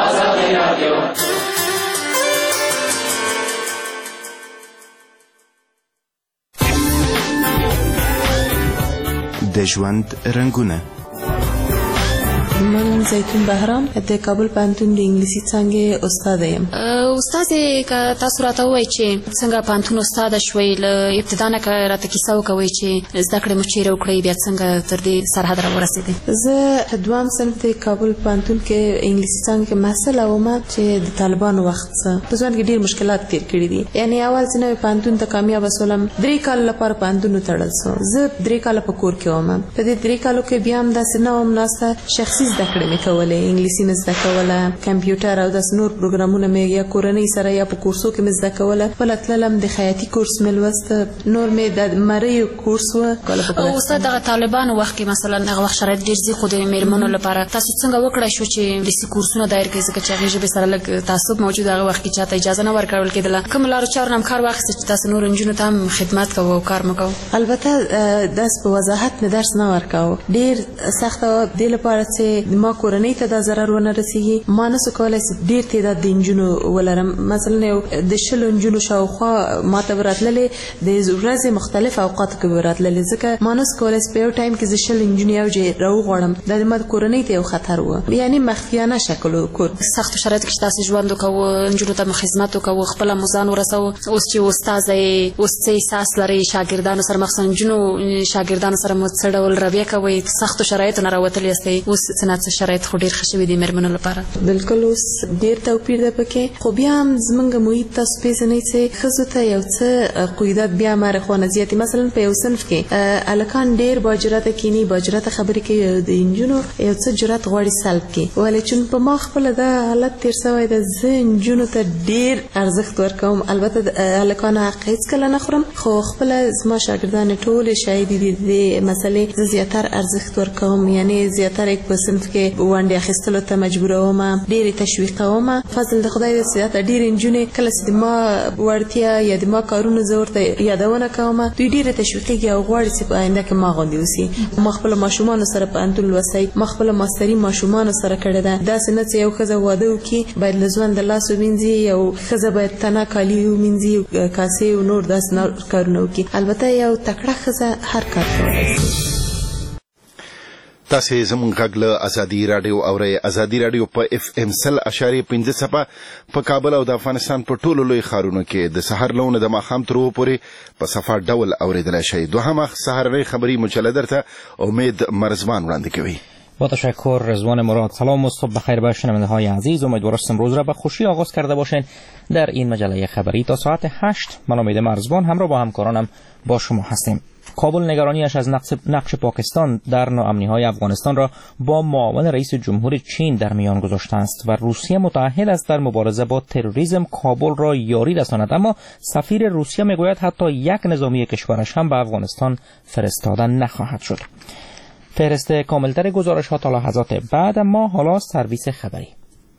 د ژوند رنګونه. من زیتون بهرام د کابل پوهنتون د انګلیسي څانګې استاد یم. استاد که تاسو راته ووایئ چې څنګه پوهنتون استاده شوئ له ابتدا نه که راته کیسه وکوئ چې زده کړې مو چیرې وکړئ بیا څنګه تر دې سرحد راورسېدئ. زه دویم صنف د کابل پوهنتون کې انګلیسي څانګه کې محصله وم چې د طالبانو وخت څه په ژوند کې ډېر مشکلات تېر کړي دي. یعنې اول چې نوی پوهنتون ته کامیابه شولم 3 کاله لپاره پوهنتون وتړل شو. زه 3 کاله په کور کې وم. په دې 3 کالو کې بیا هم داسې نه وم ناسته شخصي زده کړې مې کولې. انګلیسي مې زده کوله، کمپیوټر او داسې نور پروګرامونه مې یا کورنۍ سره یا په کورسو کې مې زده کوله. بله تللم د خیاطي کورس مې لوسته، نور مې د مریو کورس و. استاد دغه طالبانو وخت کې مثلا هغه وخت شرایط ډېر ځي خو د مېرمنو لپاره تاسو څنګه وکړای شو چې انګلیسي کورسونه دایر کړئ ځکه چې هغې ژبې سره لږ تعصب موجود هغه وخت کې چاته اجازه نه ورکول کېدله. کوم لارو چارو نه هم کار واخیسته چې تاسو نورو نجونو ته هم خدمت کوو او کار مو کوو؟ البته داسې په وضاحت مې درس نه ورکاوه. ډېر سخته وه دې لپاره چې ما کورنۍ ته دا ضرر ونه رسېږي. ما نسو کولی چې ډېر تعداد د نجونو ولرم. مثلا یو د 20 نجونو شاوخوا ما ته به راتللې د ورځې مختلف اوقاتو کې به راتللې ځکه ما نسو کولی چې په یو ټایم کې زه 20 نجونې یو ځای راوغواړم. دا د ما کورنۍ ته یو خطر و، یعنې مخفیانه شکل و کور. سختو شرایطو کې چې تاسو ژوند وکوو، نجونو ته مو خدمت وکوو، خپله مو ځان ورسوو. اوس چې استاده یې اوس څه احساس لرئ شاګردانو سره مخصوصا نجونو شاګردانو سره مو څه ډول رویه کوئ؟ سختو شرایطو نه راوتلي یاستئ. اوس څه نه څه شرایط خو ډېر ښه شوي دي مېرمنو لپاره. بلکل اوس ډېر توپیر ده پکې، خو بیا هم زموږ محیط تاسو پېژنئ چې ښځو ته یو څه قیودات بیا معرفونه زیاتې. مثلا په یو صنف کې هلکان ډېر باجرته کیني، باجرته خبرې کوي، د نجونو یو څه جرات غواړي سلب کړي. ولې چون په ما خپله دا حالت تېر شوی ده. زه نجونو ته ډېر ارزښت ورکوم. البته د هلکانو حق هېڅکله نه خورم، خو خپله زما شاګردانې ټولې شاهدې دي د دې مسلې. زه زیاتر ارزښت ورکوم، یعنې زیاتر 1% صنف کې ونډه اخیستلو ته مجبوروم، ډېر تشویقوم. فضل د خدای د سیادت ډېر انجونې کله چې ما ورتیا یا د ما کارونه زورته یادونه کوم، دوی ډېر تشویقي او غواړي چې په آینده کې ما غوندي وسی. ما خپل ماشومان سره په انتل وسی، ما خپل ماستری ماشومان سره کړی ده. دا څنګه چې یو خزه واده وکي باید لزوان د لاس ومنځي، یو خزه باید تنه کالی ومنځي، کاسې او نور داس کارونه وکي. البته یو تکړه خزه هر کار کوي. تاسې زموږ غږ له ازادي راډیو اورئ. ازادي راډیو په FM 100.5 څپه په کابل او د افغانستان په ټولو لوی ښارونو کې د سحر له 9 د ماښام تر 2 پورې په صفا ډول اورېدلی شئ. دوهمه سهارنۍ خبري مجله درته امید مرزبان وړاندې کوي. با تشکر رضوان مراد. سلام و صبح بخیر به شنونده های عزیز. امیدوارم امروز را به خوشی آغاز کرده باشین. در این مجله خبری تا ساعت 8 من امید مرزبان همراه با همکارانم با شما هستیم. کابل نگرانیش از نقش پاکستان در ناامنی‌های افغانستان را با معاون رئیس جمهور چین در میان گذاشته است و روسیه متعهد است در مبارزه با تروریسم کابل را یاری رساند، اما سفیر روسیه میگوید حتی یک نظامی کشورش هم به افغانستان فرستاده نخواهد شد. فهرست کاملتر گزارش ها تا لحظات بعد، اما حالا سرویس خبری.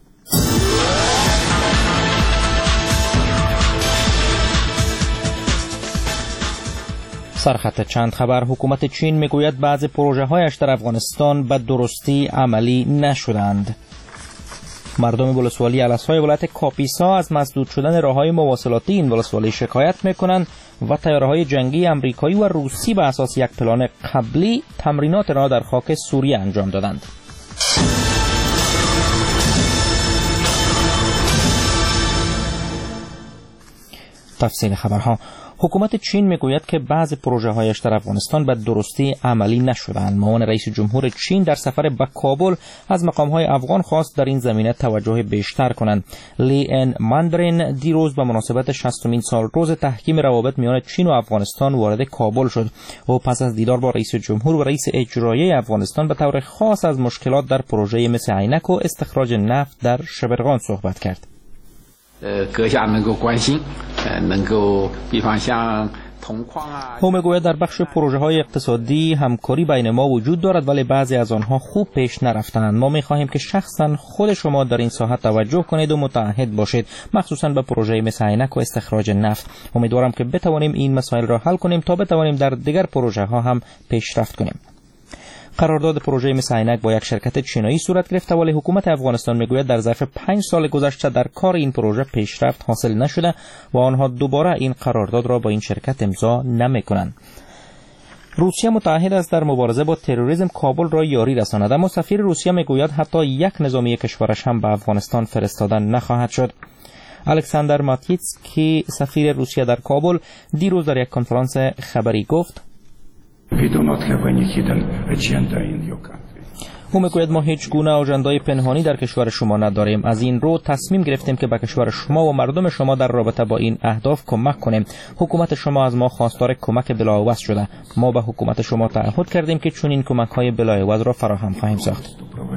سرخط چند خبر. حکومت چین میگوید بعضی پروژه هایش در افغانستان به درستی عملی نشدند. مردم ولسوالی الاسای ولایت کاپیسا از مسدود شدن راههای مواصلاتی این ولسوالی شکایت میکنند و طیاره‌های جنگی امریکایی و روسی به اساس یک پلان قبلی تمرینات را در خاک سوریه انجام دادند. تفصیل خبرها. حکومت چین میگوید که بعضی پروژه هایش در افغانستان به درستی عملی نشدند. معاون رئیس جمهور چین در سفر به کابل از مقام های افغان خواست در این زمینه توجه بیشتر کنند. لی ان ماندرین دیروز به مناسبت 60مین سالروز تحکیم روابط میان چین و افغانستان وارد کابل شد. او پس از دیدار با رئیس جمهور و رئیس اجرایی افغانستان به طور خاص از مشکلات در پروژه مس عینک و استخراج نفت در شبرغان صحبت کرد. 阁下能够关心，能够比方像铜矿啊。 او میگوید در بخش پروژه های اقتصادی همکاری بین ما وجود دارد، ولی بعضی از آنها خوب پیش نرفتند. ما میخواهیم که شخصا خود شما در این ساحت توجه کنید و متعهد باشید، مخصوصا به پروژه مس عینک و استخراج نفت. امیدوارم که بتوانیم این مسائل را حل کنیم تا بتوانیم در دیگر پروژه ها هم پیشرفت کنیم. قرارداد پروژه مس عینک با یک شرکت چینایی صورت گرفته، ولی حکومت افغانستان میگوید در ظرف 5 سال گذشته در کار این پروژه پیشرفت حاصل نشده و آنها دوباره این قرارداد را با این شرکت امضا نمیکنند. روسیه متعهد است در مبارزه با تروریسم کابل را یاری رساند، اما سفیر روسیه میگوید حتی یک نظامی کشورش هم به افغانستان فرستاده نخواهد شد. الکساندر ماتیتسکی سفیر روسیه در کابل دیروز در یک کنفرانس خبری گفت او میگوید ما هیچ گونه آژندای پنهانی در کشور شما نداریم. از این رو تصمیم گرفتیم که به کشور شما و مردم شما در رابطه با این اهداف کمک کنیم. حکومت شما از ما خواستار کمک بلاعوض شده. ما به حکومت شما تعهد کردیم که چنین کمک‌های بلاعوض را فراهم خواهیم ساخت.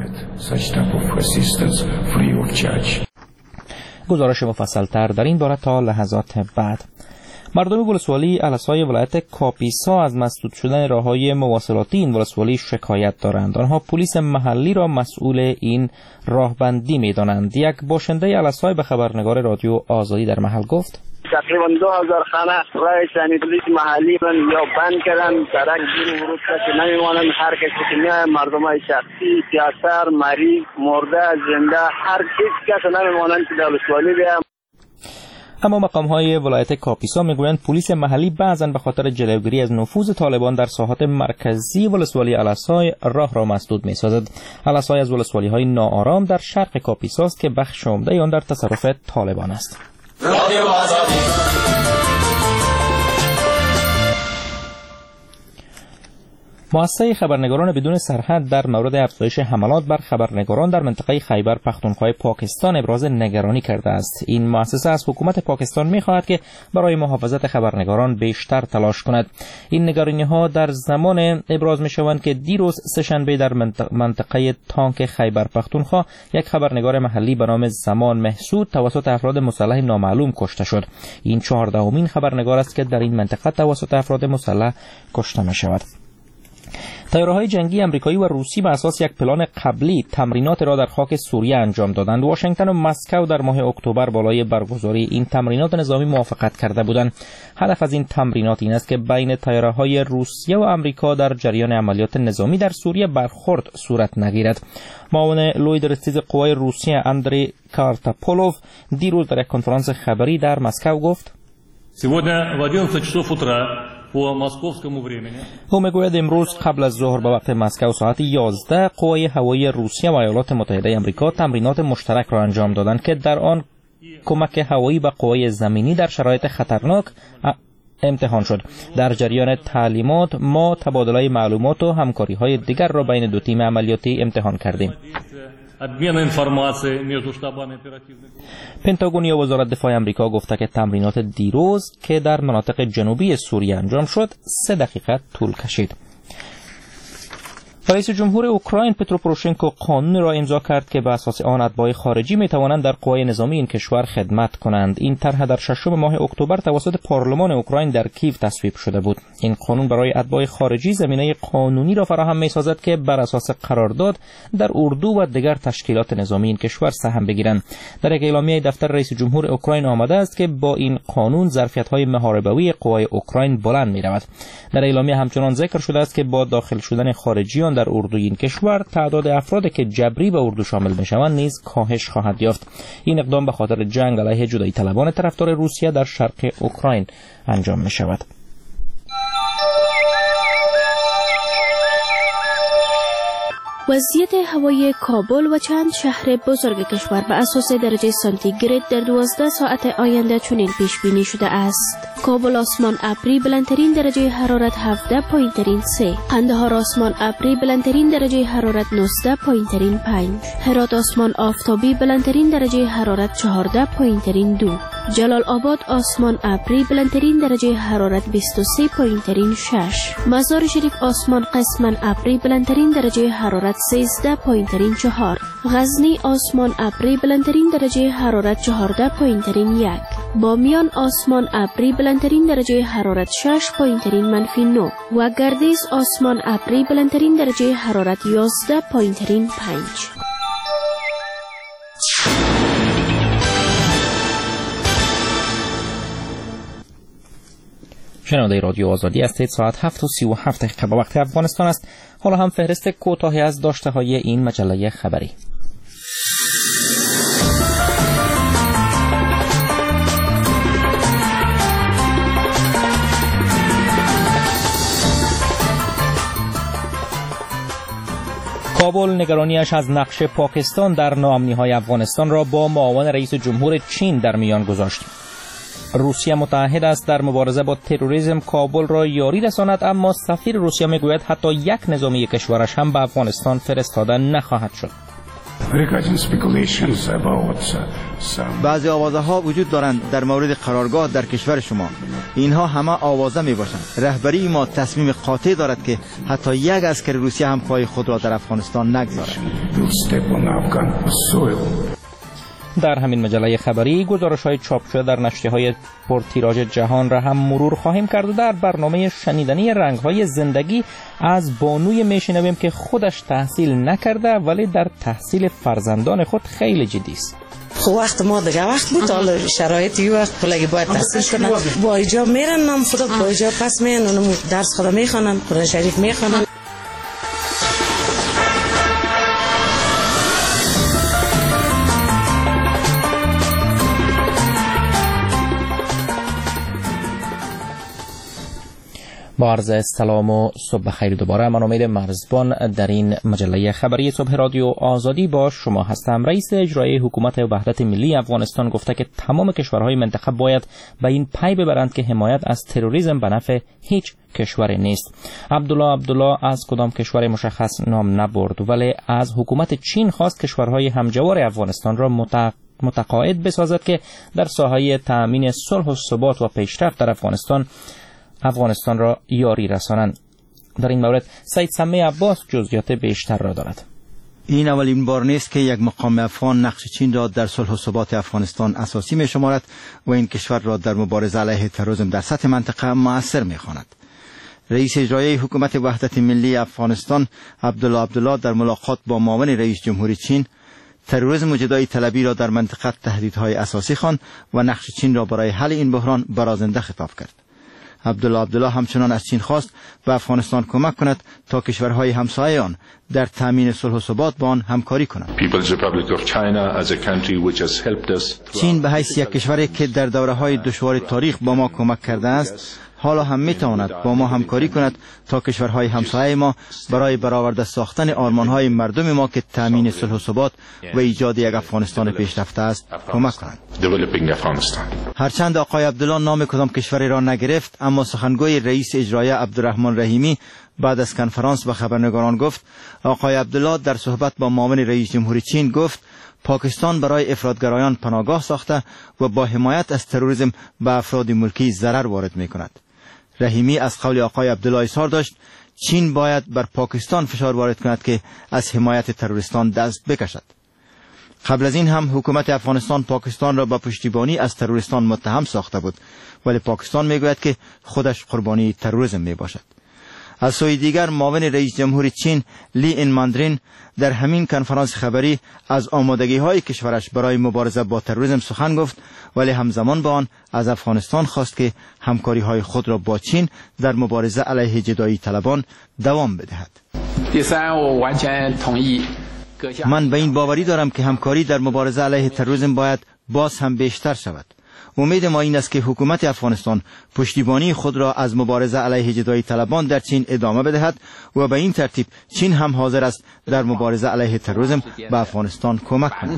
گزارش مفصل‌تر در این باره تا لحظات بعد. مردم ولسوالی الاسای ولایت کاپیسا از مسدود شدن راههای مواصلاتی این ولسوالی شکایت دارند. آنها پلیس محلی را مسئول این راهبندی می‌دانند. یک باشنده الاسای به خبرنگار رادیو آزادی در محل گفت: تقریبا 2000 خانه راه ثانی پلیس محلی یا بند کردن، سرک گیر ورود که نمیمانند. هر کسی که میاد مردمای شخصی، سیاسر، مریض، مرده، زنده، هر کس نمیمانند که در ولسوالی بیام. اما مقام‌های ولایت کاپیسا میگویند پلیس محلی بعضاً به خاطر جلوگیری از نفوذ طالبان در ساحات مرکزی ولسوالی الاسای راه را مسدود می‌سازد. الاسای از ولسوالی‌های ناآرام در شرق کاپیسا است که بخش عمده آن در تصرف طالبان است. مؤسسه خبرنگاران بدون سرحد در مورد افزایش حملات بر خبرنگاران در منطقه خیبر پختونخوا پاکستان ابراز نگرانی کرده است. این مؤسسه از حکومت پاکستان می‌خواهد که برای محافظت خبرنگاران بیشتر تلاش کند. این نگرانی‌ها در زمان ابراز می‌شوند که دیروز سه‌شنبه در منطقه تانک خیبر پختونخوا یک خبرنگار محلی به نام زمان محسود توسط افراد مسلح نامعلوم کشته شد. این 14مین خبرنگار است که در این منطقه توسط افراد مسلح کشته می‌شود. طیاره‌های جنگی آمریکایی و روسی بر اساس یک پلان قبلی تمرینات را در خاک سوریه انجام دادند. واشنگتن و مسکو در ماه اکتبر بالای برگزاری این تمرینات نظامی موافقت کرده بودند. هدف از این تمرینات این است که بین طیاره‌های روسیه و آمریکا در جریان عملیات نظامی در سوریه برخورد صورت نگیرد. معاون لوی درستیز قوای روسیه اندری کارتاپولوف دیروز در یک کنفرانس خبری در مسکو گفت: او میگوید امروز قبل از ظهر به وقت مسکو ساعت 11 قوای هوایی روسیه و ایالات متحده آمریکا تمرینات مشترک را انجام دادند که در آن کمک هوایی به قوای زمینی در شرایط خطرناک امتحان شد. در جریان تعلیمات ما تبادله معلومات و همکاری‌های دیگر را بین دو تیم عملیاتی امتحان کردیم. پنتاگون یا وزارت دفاع آمریکا گفته که تمرینات دیروز که در مناطق جنوبی سوریه انجام شد 3 دقیقه طول کشید. رئیس جمهور اوکراین پترو پوروشنکو قانون را امضا کرد که به اساس آن اتباع خارجی می توانند در قوای نظامی این کشور خدمت کنند. این طرح در 6 ماه اکتبر توسط پارلمان اوکراین در کیو تصویب شده بود. این قانون برای اتباع خارجی زمینه قانونی را فراهم می سازد که بر اساس قرارداد در اردو و دیگر تشکیلات نظامی این کشور سهم بگیرند. در یک اعلامیه دفتر رئیس جمهور اوکراین آمده است که با این قانون ظرفیت‌های محاربوی قوای اوکراین بلند می رود. در اعلامیه همچنان ذکر شده است که با داخل شدن خارجیان در اردوی این کشور تعداد افرادی که جبری به اردو شامل میشوند نیز کاهش خواهد یافت. این اقدام به خاطر جنگ علیه جدایی طلبان طرفدار روسیه در شرق اوکراین انجام می شود. وضعیت هوای کابل و چند شهر بزرگ کشور به اساس درجه سانتیگراد در 12 ساعت آینده چنین پیش بینی شده است: کابل آسمان ابری بلندترین درجه حرارت 17، پایینترین 3. قندهار آسمان ابری بلندترین درجه حرارت 19، پایینترین 5. هرات آسمان آفتابی بلندترین درجه حرارت 14، پایینترین 2. جلال آباد آسمان ابری بلندترین درجه حرارت 23، پایینترین 6. مزار شریف آسمان قسماً ابری بلندترین درجه حرارت 13، پایینترین 4. غزنی آسمان ابری بلندترین درجه حرارت 14، پایینترین 1. بامیان آسمان ابری بلندترین درجه حرارت 6، پایینترین -9 و گردیز آسمان ابری بلندترین درجه حرارت 11، پایینترین 5. شنونده رادیو آزادی هستید. ساعت 7:37 به وقت افغانستان است. حالا هم فهرست کوتاهی از داشته‌های این مجله خبری. کابل نگرانیش از نقش پاکستان در ناامنی‌های افغانستان را با معاون رئیس جمهور چین در میان گذاشت. روسیه متعهد است در مبارزه با تروریسم کابل را یاری رساند، اما سفیر روسیه میگوید حتی یک نظامی کشورش هم به افغانستان فرستاده نخواهد شد. بعضی آوازها وجود دارند در مورد قرارگاه در کشور شما. اینها همه آوازه می باشند. رهبری ما تصمیم قاطع دارد که حتی یک عسکر روسیه هم پای خود را در افغانستان نگذارد. در همین مجله خبری گزارش‌های چاپ شده در نشریه‌های پرتیراژ جهان را هم مرور خواهیم کرد و در برنامه شنیدنی رنگ‌های زندگی از بانوی میشنویم که خودش تحصیل نکرده ولی در تحصیل فرزندان خود خیلی جدی است. خب وقت ما دیگه وقت بود، حالا شرایطی وقت پلگی باید تحصیل کنن. با ایجاب میرن، نام خدا با ایجاب پس میان اونم درس خدا میخوانن، قرآن شریف میخوانن. با عرض سلام و صبح بخیر دوباره. من امید مرزبان در این مجله خبری صبح رادیو آزادی با شما هستم. رئیس اجرایی حکومت وحدت ملی افغانستان گفته که تمام کشورهای منطقه باید به این پی ببرند که حمایت از تروریسم به نفع هیچ کشور نیست. عبدالله از کدام کشور مشخص نام نبرد، ولی از حکومت چین خواست کشورهای همجوار افغانستان را متقاعد بسازد که در ساحه تأمین صلح و ثبات و پیشرفت در افغانستان را یاری رسانند. در این مورد سید سمی عباس جزئیات بیشتر را دارد. این اولین بار نیست که یک مقام افغان نقش چین را در صلح و ثبات افغانستان اساسی می شمارد و این کشور را در مبارزه علیه تروریسم در سطح منطقه مؤثر می خواند. رئیس اجرایی حکومت وحدت ملی افغانستان عبدالله در ملاقات با معاون رئیس جمهور چین تروریسم و جدایی طلبی را در منطقه تهدیدهای اساسی خواند و نقش چین را برای حل این بحران برازنده خطاب کرد. عبدالله همچنان از چین خواست به افغانستان کمک کند تا کشورهای همسایه آن در تامین صلح و ثبات با آن همکاری کنند. چین به حیث یک کشوری که در دوره‌های دشوار تاریخ با ما کمک کرده است، حالا هم میتواند با ما همکاری کند تا کشورهای همسایه ما برای برآورده ساختن آرمانهای مردم ما که تامین صلح و ثبات و ایجاد یک افغانستان پیشرفته است کمک کنند. هرچند آقای عبدالله نام کدام کشوری را نگرفت، اما سخنگوی رئیس اجرایی عبدالرحمن رحیمی بعد از کنفرانس به خبرنگاران گفت آقای عبدالله در صحبت با معاون رئیس جمهور چین گفت پاکستان برای افراطگرایان پناهگاه ساخته و با حمایت از تروریسم به افراد ملکی ضرر وارد می کند. رحیمی از قول آقای عبدالله اظهار داشت چین باید بر پاکستان فشار وارد کند که از حمایت تروریستان دست بکشد. قبل از این هم حکومت افغانستان پاکستان را به پشتیبانی از تروریستان متهم ساخته بود، ولی پاکستان میگوید که خودش قربانی تروریسم می باشد. از سوی دیگر معاون رئیس جمهور چین لی این ماندرین در همین کنفرانس خبری از آمادگی های کشورش برای مبارزه با تروریسم سخن گفت، ولی همزمان با آن از افغانستان خواست که همکاری های خود را با چین در مبارزه علیه جدایی طلبان دوام بدهد. من به این باوری دارم که همکاری در مبارزه علیه تروریسم باید باز هم بیشتر شود. امید ما این است که حکومت افغانستان پشتیبانی خود را از مبارزه علیه جدایی طلبان در چین ادامه بدهد و به این ترتیب چین هم حاضر است در مبارزه علیه تروریسم به افغانستان کمک کند.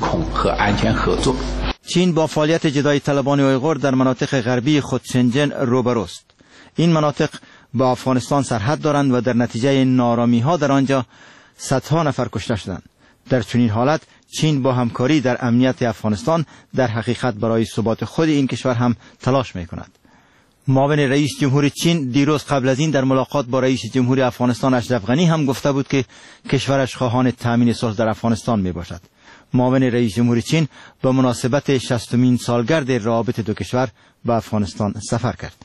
چین با فعالیت جدایی طلبان اویغور در مناطق غربی خود شنجن روبروست. این مناطق با افغانستان سرحد دارند و در نتیجه نارامی ها در آنجا صدها نفر کشته شدند. در چنین حالت چین با همکاری در امنیت افغانستان در حقیقت برای ثبات خود این کشور هم تلاش می کند. معاون رئیس جمهور چین دیروز قبل از این در ملاقات با رئیس جمهور افغانستان اشرف غنی هم گفته بود که کشورش خواهان تامین صلح در افغانستان می باشد. معاون رئیس جمهور چین به مناسبت 60مین سالگرد روابط دو کشور به افغانستان سفر کرد.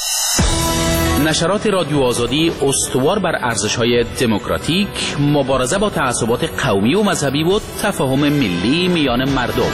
نشرات رادیو آزادی استوار بر ارزش‌های دموکراتیک، مبارزه با تعصبات قومی و مذهبی و تفاهم ملی میان مردم.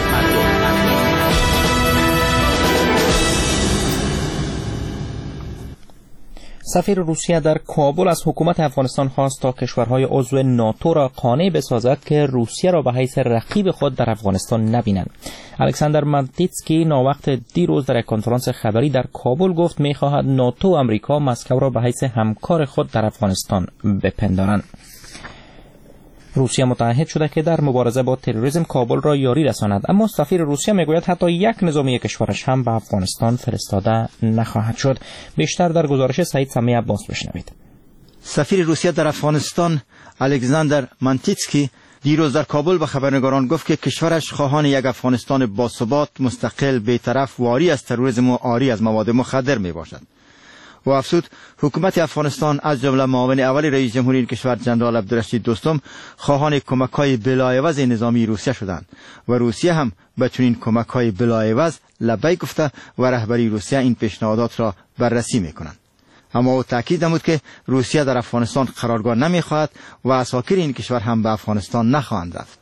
سفیر روسیه در کابل از حکومت افغانستان خواست تا کشورهای عضو ناتو را قانع بسازد که روسیه را به حیث رقیب خود در افغانستان نبینند. الکساندر مانتیتسکی ناوقت دیروز در یک کنفرانس خبری در کابل گفت می‌خواهد ناتو و امریکا مسکو را به حیث همکار خود در افغانستان بپندارند. روسیه متعهد شده که در مبارزه با تروریسم کابل را یاری رساند، اما سفیر روسیه میگوید حتی یک نظامی کشورش هم به افغانستان فرستاده نخواهد شد. بیشتر در گزارش سعید سمی عباس بشنوید. سفیر روسیه در افغانستان الکساندر مانتیتسکی دیروز در کابل به خبرنگاران گفت که کشورش خواهان یک افغانستان باثبات، مستقل، بی‌طرف، واری از تروریسم و عاری از مواد مخدر می باشد. و افزود حکومت افغانستان از جمله معاون اول رئیس جمهوری این کشور جنرال عبدالرشید دوستم خواهان کمک‌های بلاعوض نظامی روسیه شدند و روسیه هم به چنین کمک‌های بلاعوض لبیک گفته و رهبری روسیه این پیشنهادات را بررسی می‌کنند. اما او تاکید نمود که روسیه در افغانستان قرارگاه نمی‌خواهد و اساکر این کشور هم به افغانستان نخواهند رفت.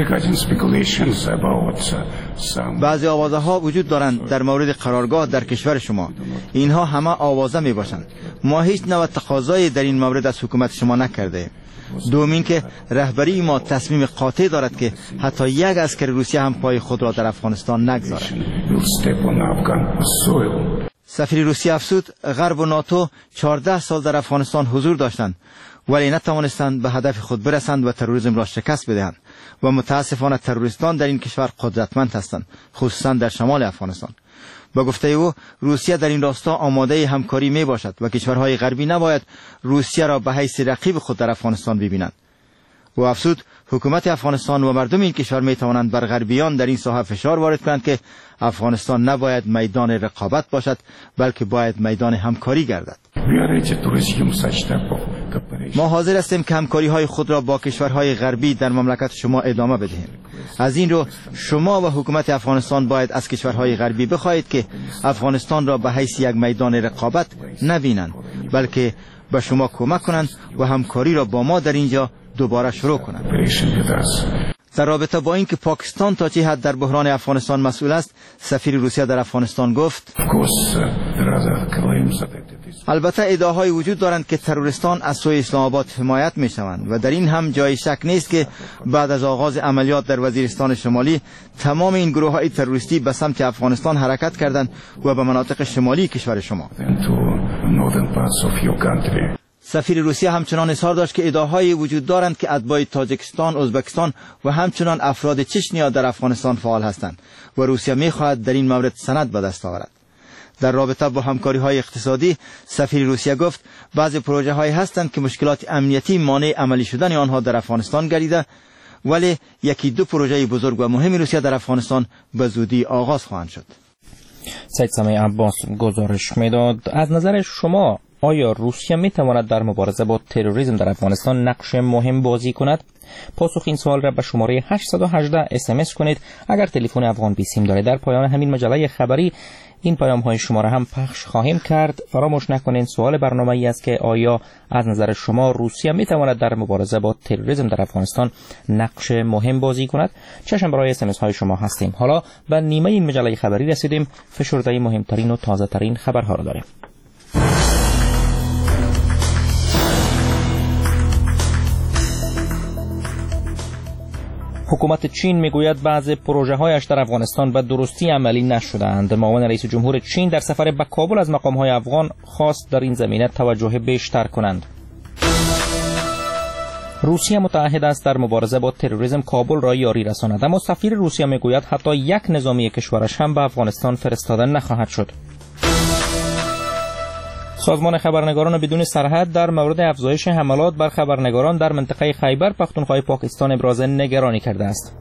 بعضی آوازه ها وجود دارند در مورد قرارگاه در کشور شما. اینها همه آوازه می باشند. ما هیچ نوع تقاضایی در این مورد از حکومت شما نکرده. دومین که رهبری ما تصمیم قاطع دارد که حتی یک عسکر روسیه هم پای خود را در افغانستان نگذارد. سفیر روسیه افزود غرب و ناتو 14 سال در افغانستان حضور داشتند ولی نتوانستند به هدف خود برسند و تروریسم را شکست بدهند و متاسفانه تروریستان در این کشور قدرتمند هستند، خصوصا در شمال افغانستان. با گفته او روسیه در این راستا آماده همکاری می باشد و کشورهای غربی نباید روسیه را به حیث رقیب خود در افغانستان ببینند. و افزود حکومت افغانستان و مردم این کشور می توانند بر غربیان در این ساحه فشار وارد کنند که افغانستان نباید میدان رقابت باشد بلکه باید میدان همکاری گردد. ما حاضر هستیم که همکاری های خود را با کشورهای غربی در مملکت شما ادامه بدهیم. از این رو شما و حکومت افغانستان باید از کشورهای غربی بخواهید که افغانستان را به حیث یک میدان رقابت نبینند بلکه به شما کمک کنند و همکاری را با ما در اینجا دوباره شروع کنند. در رابطه با اینکه پاکستان تا چه حد در بحران افغانستان مسئول است، سفیر روسیه در افغانستان گفت البته ادعاهای وجود دارند که تروریستان از سوی اسلام آباد حمایت می شوند و در این هم جای شک نیست که بعد از آغاز عملیات در وزیرستان شمالی تمام این گروه های تروریستی به سمت افغانستان حرکت کردند و به مناطق شمالی کشور شما. سفیر روسیه همچنان اظهار داشت که ادعاهای وجود دارند که اتباع تاجیکستان، ازبکستان و همچنان افراد چچنیا در افغانستان فعال هستند و روسیه می‌خواهد در این مورد سند به دست آورد. در رابطه با همکاری‌های اقتصادی، سفیر روسیه گفت بعضی پروژه‌هایی هستند که مشکلات امنیتی مانع عملی شدن آنها در افغانستان گردیده، ولی یکی دو پروژه بزرگ و مهم روسیه در افغانستان به زودی آغاز خواهند شد. سید سمیع عباس گزارش میداد. از نظر شما آیا روسیه می تواند در مبارزه با تروریسم در افغانستان نقش مهم بازی کند؟ پاسخ این سوال را به شماره 818 SMS کنید اگر تلفن افغان بی سیم دارید. در پایان همین مجله خبری این پیام های شما را هم پخش خواهیم کرد. فراموش نکنید سوال برنامه ای است که آیا از نظر شما روسیه می تواند در مبارزه با تروریسم در افغانستان نقش مهم بازی کند؟ چشم برای SMS های شما هستیم. حالا به نیمه این مجله خبری رسیدیم. فشرده مهمترین و تازه ترین خبرها را داریم. حکومت چین میگوید بعض پروژه‌هایش در افغانستان به درستی عملی نشده‌اند. معاون رئیس جمهور چین در سفر به کابل از مقام‌های افغان خواست در این زمینه توجه بیشتر کنند. روسیه متعهد است در مبارزه با تروریسم کابل را یاری رساند، اما سفیر روسیه میگوید حتی یک نظامی کشورش هم به افغانستان فرستاده نخواهد شد. سازمان خبرنگاران بدون سرحد در مورد افزایش حملات بر خبرنگاران در منطقه خیبر پختونخوا پاکستان ابراز نگرانی کرده است.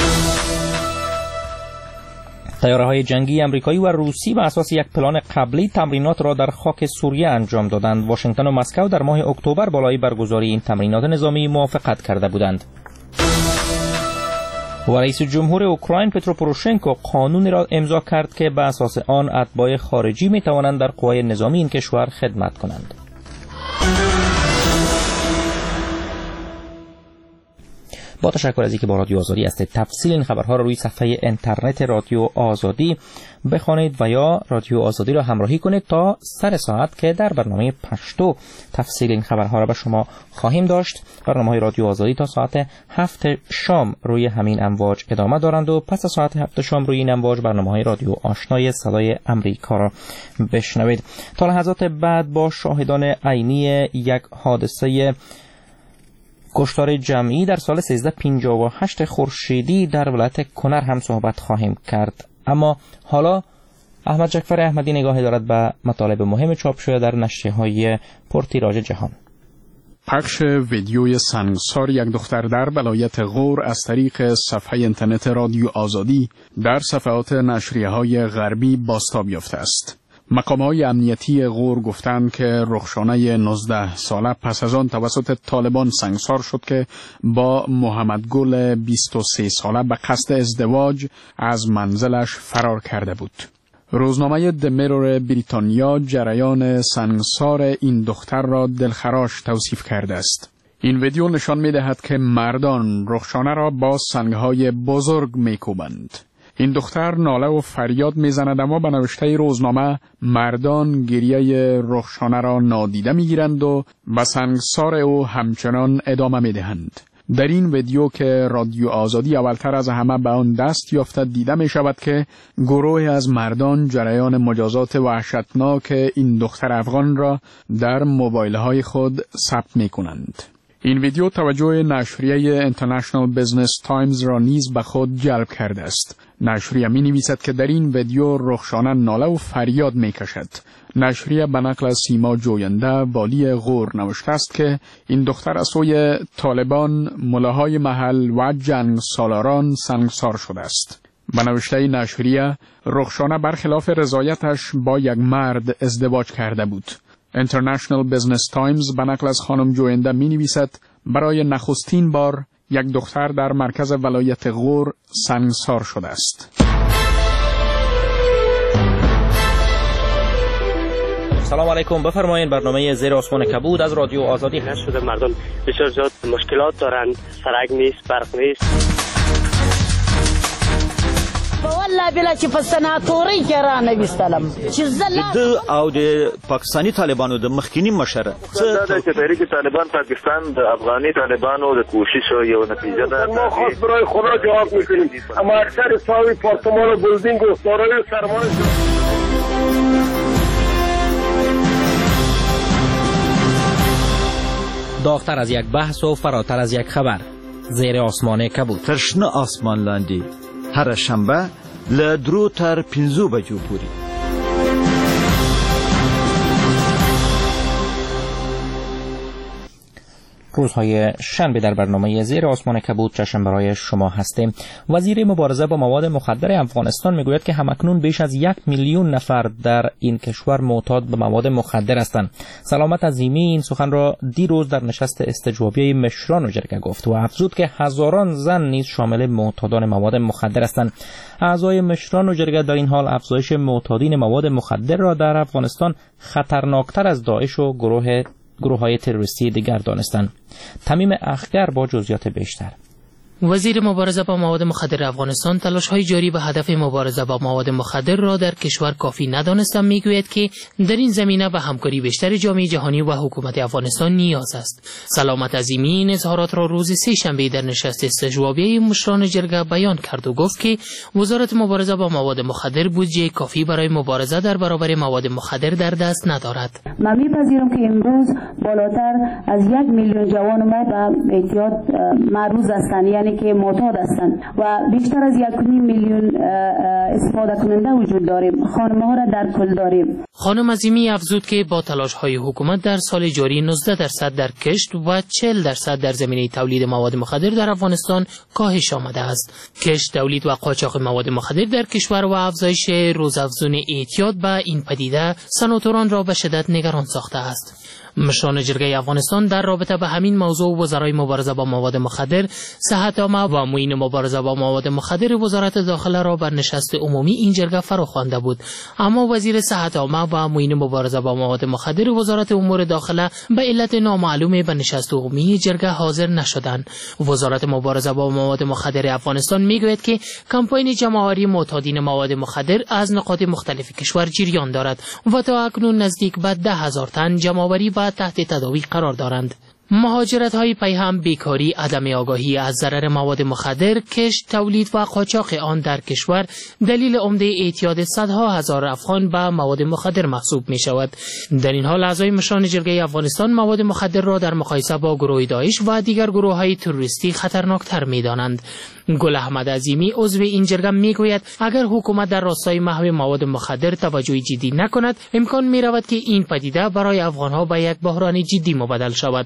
طیاره‌های جنگی آمریکایی و روسی بر اساس یک پلان قبلی تمرینات را در خاک سوریه انجام دادند. واشنگتن و مسکو در ماه اکتبر بالای برگزاری این تمرینات نظامی موافقت کرده بودند. و رئیس جمهور اوکراین پترو پوروشنکو قانونی را امضا کرد که به اساس آن اتباع خارجی می توانند در قوای نظامی این کشور خدمت کنند. با تشکر از اینکه با رادیو آزادی هستید. تفصیل این خبرها را روی صفحه اینترنت رادیو آزادی بخوانید و یا رادیو آزادی را همراهی کنید تا سر ساعت که در برنامه پشتو تفصیل این خبرها را به شما خواهیم داشت. برنامه‌های رادیو آزادی تا ساعت 7 شام روی همین امواج ادامه دارند و پس از ساعت 7 شام روی این امواج برنامه‌های رادیو آشنای صدای امریکا را بشنوید. تا لحظات بعد با شاهدان عینی یک حادثه کشتار جمعی در سال 1358 خورشیدی در ولایت کنر هم صحبت خواهیم کرد. اما حالا احمد جعفر احمدی نگاهی دارد به مطالب مهم چاپ شده در نشریه‌های پرتیراژ جهان. پخش ویدیوی سنگسار یک دختر در ولایت غور از طریق صفحه اینترنت رادیو آزادی در صفحات نشریه‌های غربی بازتاب یافته است. مقام‌های امنیتی غور گفتند که رخشانه 19 ساله پس از آن توسط طالبان سنگسار شد که با محمد گل 23 ساله به قصد ازدواج از منزلش فرار کرده بود. روزنامه دمیرور بریتانیا جریان سنگسار این دختر را دلخراش توصیف کرده است. این ویدیو نشان می‌دهد که مردان رخشانه را با سنگ‌های بزرگ می‌کوبند. این دختر ناله و فریاد میزند، اما به نوشته روزنامه مردان گریه رخشانه را نادیده میگیرند و به سنگسار او همچنان ادامه میدهند. در این ویدیو که رادیو آزادی اولتر از همه به آن دست یافته دیده می شود که گروه از مردان جریان مجازات وحشتناک این دختر افغان را در موبایل های خود ثبت می کنند. این ویدیو توجه نشریه International Business Times را نیز به خود جلب کرده است. نشریه می نویسد که در این ویدیو رخشانه ناله و فریاد می کشد. نشریه به نقل سیما جوینده والی غور نوشته است که این دختر از سوی طالبان، ملاهای محل و جنگ سالاران سنگسار شده است. به نوشته نشریه رخشانه برخلاف رضایتش با یک مرد ازدواج کرده بود. International Business Times به نقل از خانم جوینده می نویسد برای نخستین بار یک دختر در مرکز ولایت غور سنگسار شده است. سلام علیکم، بفرمایید. برنامه زیر آسمان کبود از رادیو آزادی هست. شده مردم بسیار زیاد مشکلات دارند، سرک نیست، برق نیست. والله بلا چې په سناتوري کې را نه وستلم چې زله او د پاکستانی طالبانو د مخکینی مشره دا چې تحریک طالبان پاکستان د افغاني طالبانو د کوشش یو نتیجه ده. ما خاص برای خدا جواب میکنیم، اما اکثر ساوی پارتمان و بلدینگ و سارای سرمایه داغتر از یک بحث و فراتر از یک خبر. زیر آسمان کبود. ترشنه آسمان لاندی هر شنبه له 2 تر 5 بجو پورې. روزهای شنبه در برنامه زیر آسمان کبود چشم برای شما هستیم. وزیر مبارزه با مواد مخدر افغانستان میگوید که همکنون بیش از 1 میلیون نفر در این کشور معتاد به مواد مخدر هستند. سلامت عظیمی این سخن را دیروز در نشست استجوابی مشران و جرگه گفت و افزود که هزاران زن نیز شامل معتادان مواد مخدر هستند. اعضای مشران و جرگه در این حال افزایش معتادین مواد مخدر را در افغانستان خطرناکتر از داعش و گروه‌های تروریستی دیگر دانستند. تمیم اخگر با جزئیات بیشتر. وزیر مبارزه با مواد مخدر افغانستان تلاش‌های جاری به هدف مبارزه با مواد مخدر را در کشور کافی ندانستند. میگوید که در این زمینه به همکاری بیشتر جامعه جهانی و حکومت افغانستان نیاز است. سلامت عظیمی این اظهارات را روز سه‌شنبه در نشست استجوابی مشران جرگه بیان کرد و گفت که وزارت مبارزه با مواد مخدر بودجه کافی برای مبارزه در برابر مواد مخدر در دست ندارد. من می‌پذیرم که امروز بالاتر از 1 میلیون جوان ما به اعتیاد معرض هستند، یعنی که معتاد هستند و بیشتر از 1.5 میلیون استفاده کننده وجود داریم. خانم‌ها را در کل داریم. خانم عظیمی افزود که با تلاش‌های حکومت در سال جاری 19% در کشت و 40% در زمینه تولید مواد مخدر در افغانستان کاهش آمده است. کشت، تولید و قاچاق مواد مخدر در کشور و افزایش روزافزون اعتیاد به این پدیده سناتوران را به شدت نگران ساخته است. مشران جرگه افغانستان در رابطه به همین موضوع وزرای مبارزه با مواد مخدر، صحت عامه و معین مبارزه با مواد مخدر وزارت داخله را بر نشست عمومی این جرگه فراخوانده بود، اما وزیر صحت عامه و معین مبارزه با مواد مخدر وزارت امور داخله به علت نامعلوم به نشست عمومی جرگه حاضر نشدند. وزارت مبارزه با مواد مخدر افغانستان میگوید که کمپاین جمع‌آوری معتادین مواد مخدر از نقاط مختلف کشور جریان دارد و تا اکنون نزدیک به 10,000 تن جمع‌آوری و تحت تداوی قرار دارند. مهاجرت‌های پیهم، بیکاری، عدم آگاهی از ضرر مواد مخدر، کشت، تولید و قاچاق آن در کشور دلیل عمده اعتیاد صدها هزار افغان به مواد مخدر محسوب می‌شود. در این حال اعضای مشران جرگه افغانستان مواد مخدر را در مقایسه با گروه داعش و دیگر گروه‌های تروریستی خطرناکتر می‌دانند. گل احمد عظیمی عضو این جرگه میگوید اگر حکومت در راستای محو مواد مخدر توجه جدی نکند امکان می‌رود که این پدیده برای افغان‌ها به یک بحران جدی مبدل شود.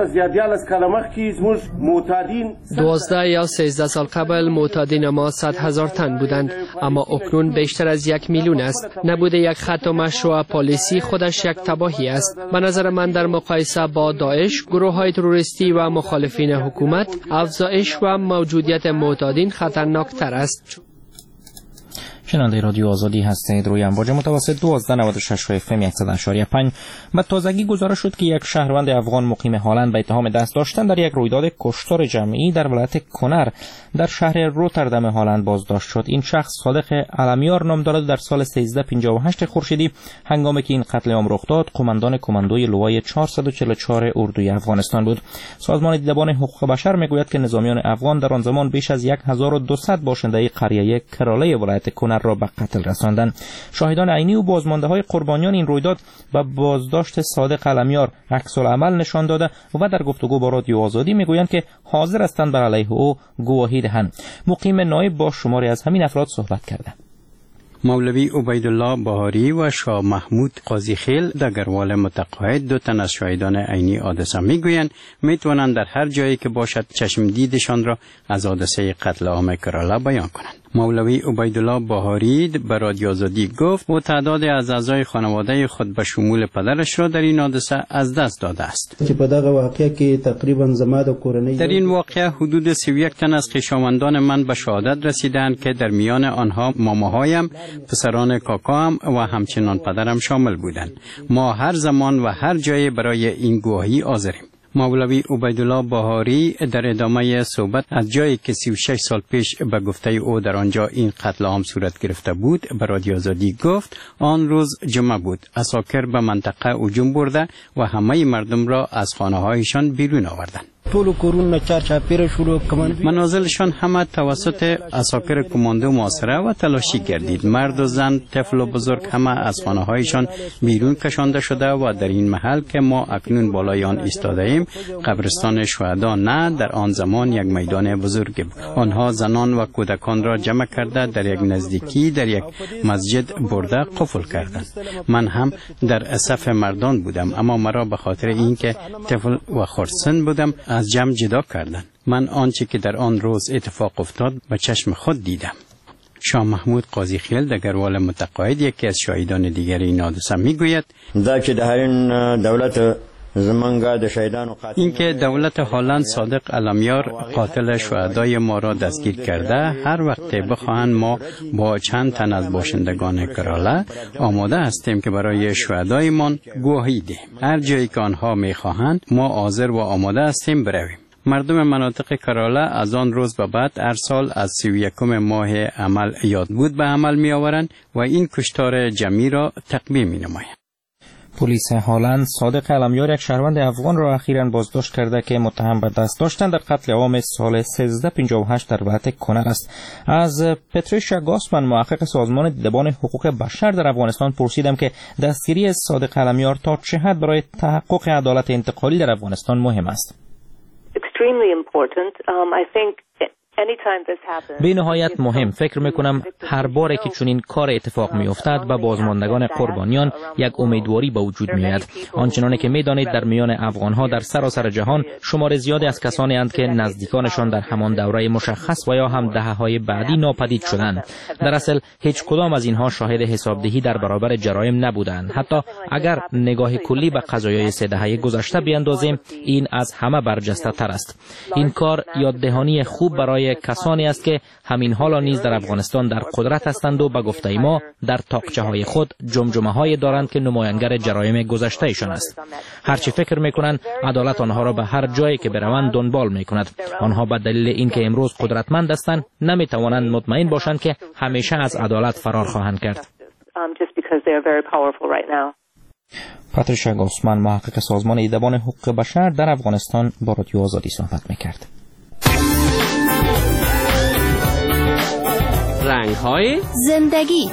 12 یا 13 سال قبل معتادین ما 100,000 تن بودند، اما اکنون بیشتر از 1 میلیون است. نبوده یک خط و مشروع پالیسی خودش یک تباهی است. به نظر من در مقایسه با داعش، گروه‌های تروریستی و مخالفین حکومت، افزایش و موجودیت معتادین خطرناکتر است. شنونده رادیو آزادی هستید. روی امواج متوسط 1296 FM 100.5 به تازگی گزارش شد که یک شهروند افغان مقیم هلند به اتهام دست داشتن در یک رویداد کشتار جمعی در ولایت کنر در شهر روتردام هلند بازداشت شد. این شخص صادق علمیار نام دارد. در سال 1358 خورشیدی هنگامی که این قتل عام رخ داد قماندان کماندوی لوای 444 اردوی افغانستان بود. سازمان دیدبان حقوق بشر میگوید که نظامیان افغان در آن زمان بیش از 1200 باشنده قریه کراله ولایت کنر را به قتل رساندند. شاهدان عینی و بازمانده‌های قربانیان این رویداد به بازداشت صادق علمیار عکس العمل نشان داده و در گفتگو با رادیو آزادی میگویند که حاضر هستند بر علیه او گواهی دهند. مقیم نایب با شماری از همین افراد صحبت کرده. مولوی عبیدالله بهاری و شاه محمود قاضی خیل دگروال متقاعد 2 تن از شاهدان عینی حادثه میگویند میتوانند در هر جایی که باشد چشم دیدشان را از حادثه قتل عام کراله بیان کنند. مولوی عبیدالله بهاری به رادیو آزادی گفت او تعدادی از اعضای خانواده خود به شمول پدرش را در این حادثه از دست داده است. در این واقعه حدود 31 تن از خویشاوندان من به شهادت رسیدند که در میان آنها ماماهایم، پسران کاکاام و همچنان پدرم شامل بودند. ما هر زمان و هر جای برای این گواهی حاضریم. مولوی عبیدالله بهاری در ادامه صحبت از جایی که 36 سال پیش به گفته او در آنجا این قتل عام صورت گرفته بود به رادیو آزادی گفت آن روز جمعه بود. عساکر به منطقه هجوم برده و همه مردم را از خانه‌هایشان بیرون آوردند. منازلشان همه توسط عساکر کماندو محاصره و تلاشی گردید. مرد و زن، طفل و بزرگ همه از خانه‌هایشان بیرون کشانده شده و در این محل که ما اکنون بالای آن ایستاده ایم قبرستان شهدا نه، در آن زمان یک میدان بزرگ بود. آنها زنان و کودکان را جمع کرده در یک نزدیکی در یک مسجد برده قفل کردند. من هم در صف مردان بودم، اما مرا به خاطر اینکه طفل و خردسن بودم از جمع جدا کردند. من آنچه که در آن روز اتفاق افتاد به چشم خود دیدم. شاه محمود قاضی خیل دگروال متقاعد یکی از شاهدان دیگر این حادثه میگوید اینکه دولت هلند صادق علمیار قاتل شهدای ما را دستگیر کرده، هر وقت بخواهند ما با چند تن از باشندگان کراله آماده هستیم که برای شهدایمان گواهی دهیم. هر جایی که آنها میخواهند ما حاضر و آماده هستیم برویم. مردم مناطق کراله از آن روز به بعد هر سال از 31 ماه عمل یاد بود به عمل می آورند و این کشتار جمعی را تقویه می نمایند. پلیس هلند صادق علمیار یک شهروند افغان را اخیراً بازداشت کرده که متهم به دست داشتن در قتل عام سال 1358 در ولایت کنر است. از پتریشیا گاسمن محقق سازمان دیدبان حقوق بشر در افغانستان پرسیدم که دستگیری صادق علمیار تا چه حد برای تحقق عدالت انتقالی در افغانستان مهم است. به نهایت مهم. فکر میکنم هر باره که چنین کار اتفاق میافتد به بازماندگان قربانیان یک امیدواری به وجود میآید. آنچنانه که میدانید در میان افغانها در سراسر جهان شمار زیادی از کسانی اند که نزدیکانشان در همان دوره مشخص و یا هم دهه‌های بعدی ناپدید شدند. در اصل هیچ کدام از اینها شاهد حسابدهی در برابر جرایم نبودند. حتی اگر نگاه کلی به قضایای 3 دهه گذشته بیاندازیم این از همه برجسته تر است. این کار یاددهانی خوب برای کسانی است که همین حالا نیز در افغانستان در قدرت هستند و به گفته ما در تاقچه های خود جمجمه های دارند که نمایانگر جرایم گذشته ایشان است. هرچی فکر میکنند عدالت آنها را به هر جایی که بروند دنبال میکند. آنها به دلیل اینکه امروز قدرتمند هستند نمیتوانند مطمئن باشند که همیشه از عدالت فرار خواهند کرد. پاتریشیا گاسمن محقق سازمان دیدبان حقوق بشر در افغانستان با رادیو آزادی صحبت میکرد. رنگ‌های زندگی.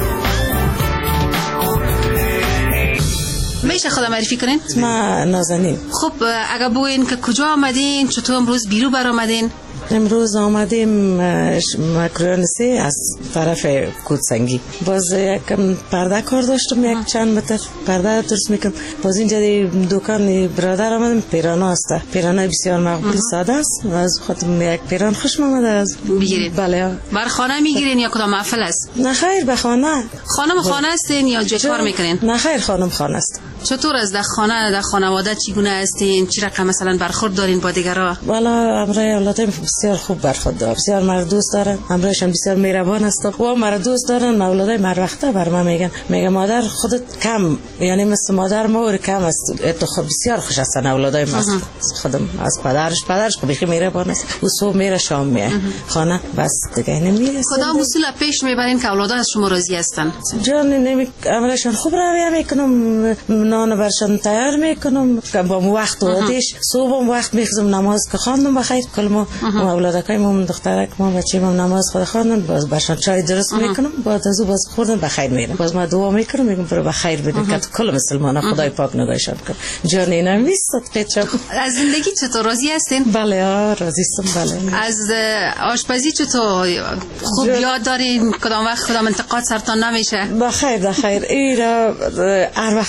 میشه خودم معرفی کنین؟ ما نازنین. خب اگه بگوین که کجا آمدین، چطور امروز بیرو بر آمدین؟ امروز آمدیم مکرونسی از طرف کودسنگی. باز یکم پرده کار داشتم، یک چند متر پرده درست میکنم. باز اینجا دکان برادر آمدم، پیرانا است. پیرانا بسیار مقبول ساده است. از خودم یک پیران خوش آمده از بگیرید. بله. بر خانه میگیرین یا کدام محفل است؟ نه خیر، به خانه. خانه هستین یا جای کار میکنین؟ نه خیر، خانه است. چطور از در خانه در خانواده چگونه هستین؟ چه رقم مثلا برخورد دارین با دیگرا؟ والا امرای اولادم بسیار خوب برخورد دارن، بسیار مرا دوست دارن. امرایشان بسیار مهربان است و مرا دوست دارن. اولادای هر وقته بر من میگن مادر خودت کم، یعنی مثل مادر ما کم است. تو خود بسیار خوش هستن اولادای ما. خودم از پدرش خیلی مهربان است. و صبح میره شام میاد خانه، بس دیگه نمیره. کدام اصول پیش میبرین که اولادای از شما راضی هستن؟ جان امرایشان خوب رویه میکنم، نان برشان تیار میکنم، با وقت ودیش صبح وقت میخوام نماز که خواندم بخیر. کل ما اولادکای ما دخترک ما بچه ما نماز خود خواندن، باز برشان چای درست میکنم، بعد از باز خوردن بخیر میرم. باز ما دعا میکنم، میگم برو بخیر بده که کل مسلمانا خدای پاک نگاهشان کنه. جان اینا میست قیچم. از زندگی چطور راضی هستین؟ بله راضی هستم. بله. از آشپزی چطور خوب یاد دارین؟ کدام وقت کدام انتقاد سرتان نمیشه؟ بخیر. ایرا هر وقت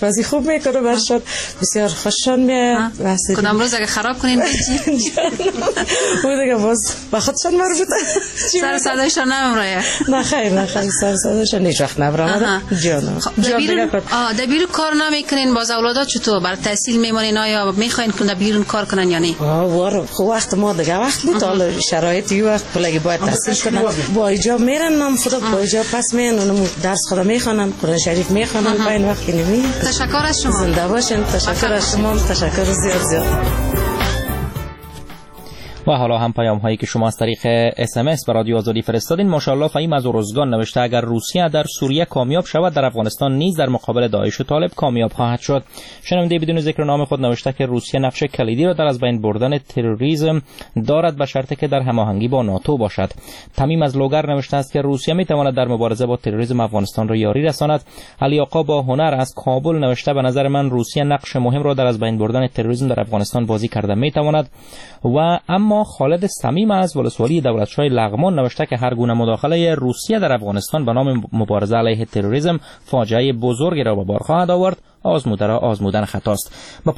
آشپزی خوب میکنه برشان، بسیار خوششان میاد. کدام روز اگه خراب کنین بچی بود دیگه باز با خودشان مربوطه. سر صدایشان نمیره؟ نه خیر سر صدایشان هیچ وقت نمیره جانم. در بیرون کار نمیکنین؟ باز اولادا چطور بر تحصیل میمونین آیا میخواین که در بیرون کار کنن یا نه؟ خب وقت ما دیگه وقت بود، حالا شرایطی وقت بلگی باید تحصیل کنن. با ایجاب میرن نام خدا، با ایجاب پس میرن درس خدا میخوانن، قرآن شریف میخوانن با این وقت نمی. تشکر از شما. زنده باشین. تشکر از شما. تشکر زیاد. و حالا هم پیام هایی که شما از طریق SMS به رادیو آزادی فرستادین. ماشاءالله فهیم از ارزگان نوشته اگر روسیه در سوریه کامیاب شود در افغانستان نیز در مقابل داعش و طالب کامیاب خواهد شد. شنونده بدون ذکر نام خود نوشته که روسیه نقش کلیدی را در از بین بردن تروریسم دارد به شرطی که در هماهنگی با ناتو باشد. تمیم از لوگر نوشته است که روسیه می تواند در مبارزه با تروریسم افغانستان را یاری رساند. علی آقا با هنر از کابل نوشته به نظر من روسیه نقش مهم را در از بین بردن تروریسم در افغانستان بازی کرده می تواند. و اما خالد صمیم از ولسوالی دولتشاه لغمان نوشته که هر گونه مداخله روسیه در افغانستان به نام مبارزه علیه تروریسم فاجعه بزرگی را به بار خواهد آورد. آزموده را آزمودن خطاست.